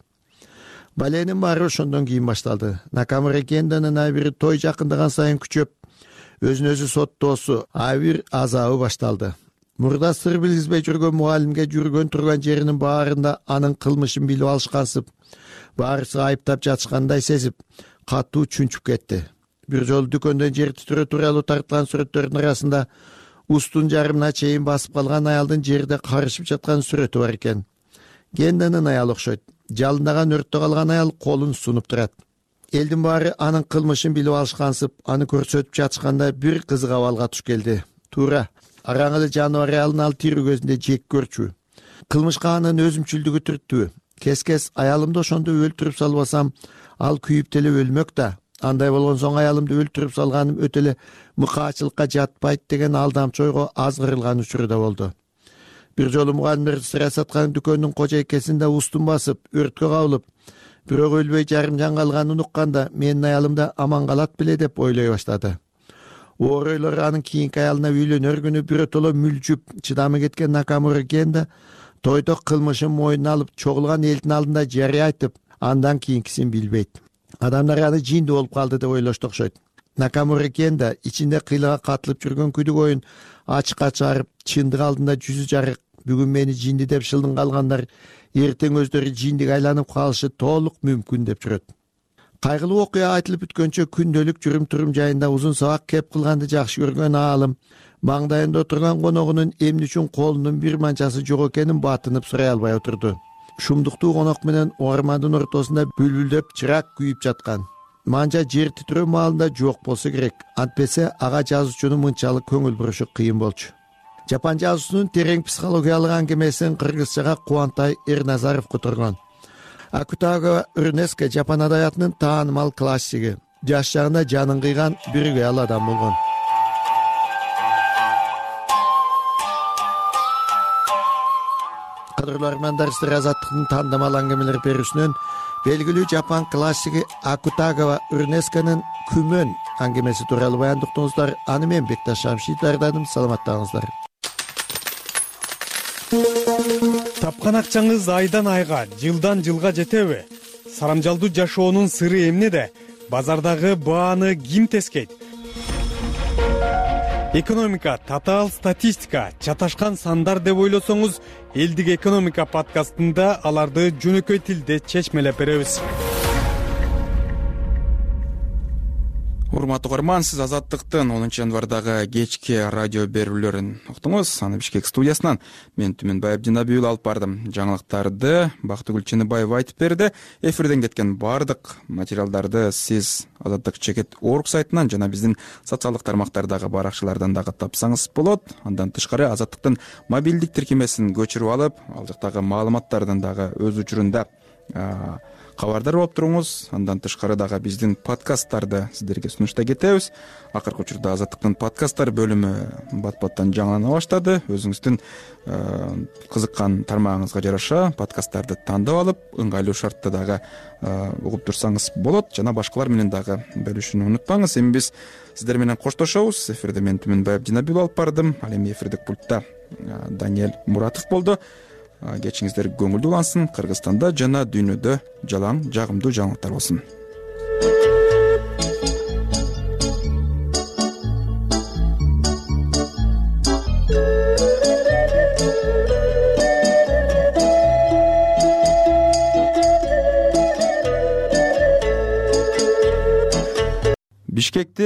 Speaker 11: Баленин баары ошондон кийин башталды. Накамура Генданын абири той жакындаган сайын күчөп, өзүн өзү соттоосу, абир азабы башталды. Мурда сыр билгизбей жүргөн мугалимге жүргөн турган жеринин баарында анын кылмышын билип алышкансып, баарысы айыптап жатышкандай сезип, катуу чүнчүп кетти. Бир жолу дүкөндөн жер титирөө тууралуу тартылган сүрөттөрдүн арасында устун жарымына чейин басып калган аялдын жерде карышып жаткан сүрөтү бар экен. Генданын аялы окшойт. Жалындаган өрттө калган аял колун сунуп турат. Элдин баары анын кылмышын билип алышкансып, аны көрсөтүп жатышканда бир кызык абалга туш келди. Туура, араңылы жаныбар аялын ал тирүү көзүндө жек көрчү. Кылмышка анын өзүмчүлдүгү түрттү. Кескес аялымды ошондо өлтүрүп салбасам, ал күйүп деле өлмөк да. Андай болгон соң аялымды өлтүрүп салганым өтө эле мыкаачылыкка жатпайт деген алдамчы ойго азгырылган учуру да болду. Бир жолу мугалимдер сыра саткан дүкөндүн кожойкесинде устун басып, өрткө кабылып, бирок өлбөй жарым жан калганын укканда, менин аялым да аман калат беле деп ойлой баштады. Оор ойлор анын кийинки аялына үйлөнөр күнү биротоло мүлжүп, чыдамы кеткен Накамура Генда тойдо кылмышын мойнуна алып, чогулган элдин алдында жарыя айтып, андан кийинкисин билбейт. Адамдар аны жиндүү болуп калды деп ойлошту окшойт. Накамура Генда ичинде кыйлыга катылып жүргөн күдүк оюн ачыкка чыгарып, чындык алдында жүзү жарык, бүгүн мени жинди деп шылдың калгандар эртең өздөрү жиндик айланып калышы толук мүмкүн деп жүрөт. Кайгылуу окуя айтылып бүткөнчө күндөлүк жүрүм турум жайында узун сабак кеп кылганды жакшы көргөн аалым маңдайында отурган коногунун эмне үчүн колунун бир манчасы жок экенин батынып сурай албай отурду. Шумдуктуу конок менен ормандын ортосунда бүлбүлдөп чырак күйүп жаткан. Манча жер титирөө маалында жок болсо керек. Антпесе ага жазуучунун мынчалык көңүл бурушу кыйын болчу. Жапан жазуучунун терең психологиялык аңгемесин кыргызчага Кубантай Эрназаров которгон. Акутагава Урнеска жапан адабиятынын таанымал классиги. Жаш жагында жанын кыйган бир кыял адам болгон. Кадырлуу армандар, сыр азаттыктын тандамал аңгемелер берүүсүнөн белгилүү жапан классиги Акутагава Урнесканын Күмөн аңгемеси тууралуу баяндыктыңыздар. Аны мен Бекташ Шамшит даярдадым. Саламаттаңыздар.
Speaker 12: Тапкан акчаңыз айдан айга, жылдан жылга жетеби? Сарамжалдуу жашоонун сыры эмнеде? Базардагы бааны ким тескейт? Экономика, татаал статистика, чаташкан сандар деп ойлосоңуз, Элдик экономика подкастында аларды жөнөкөй тилде чечмелеп беребиз.
Speaker 1: Урматтуу угарман, сиз Азаттыктын онунчу январдагы кечки радио берүүлөрүн уктуңуз. Аны Бишкек студиясынан мен Түмөнбаев Динабиул алып бардым. Жаңылыктарды Бактыгүл Чыныбаева айтып берди. Эфирден кеткен бардык материалдарды сиз Азаттык чекит орг сайтынан жана биздин социалдык тармактардагы баракчалардан дагы тапсаңыз болот. Андан тышкары Азаттыктын мобилдик тиркемесин көчүрүп алып, ал жактагы маалыматтардан дагы өз учурунда кабардар болуп туруңуз. Андан тышкары дагы биздин подкасттарды сиздерге сунушта кетебиз. Акыркы учурда Азаттыктын подкасттар бөлүмү бат-баттан жаңылана баштады. Өзүңүздүн кызыккан тармагыңызга жараша подкасттарды тандап алып, ыңгайлуу шартта дагы угуп турсаңыз болот. Жана башкалар менен дагы бөлүшүүнү унутпаңыз. Эми биз сиздер менен коштошобуз. Эфирде мен Түмөнбаев Динабиул алып бардым. Ал эми эфирдик пультта Даниэль Муратов болду. Кечиңиздер көңүлдүү улансын. Кыргызстанда жана дүйнөдө жалаң жагымдуу жаңылыктар болсун. Бишкекте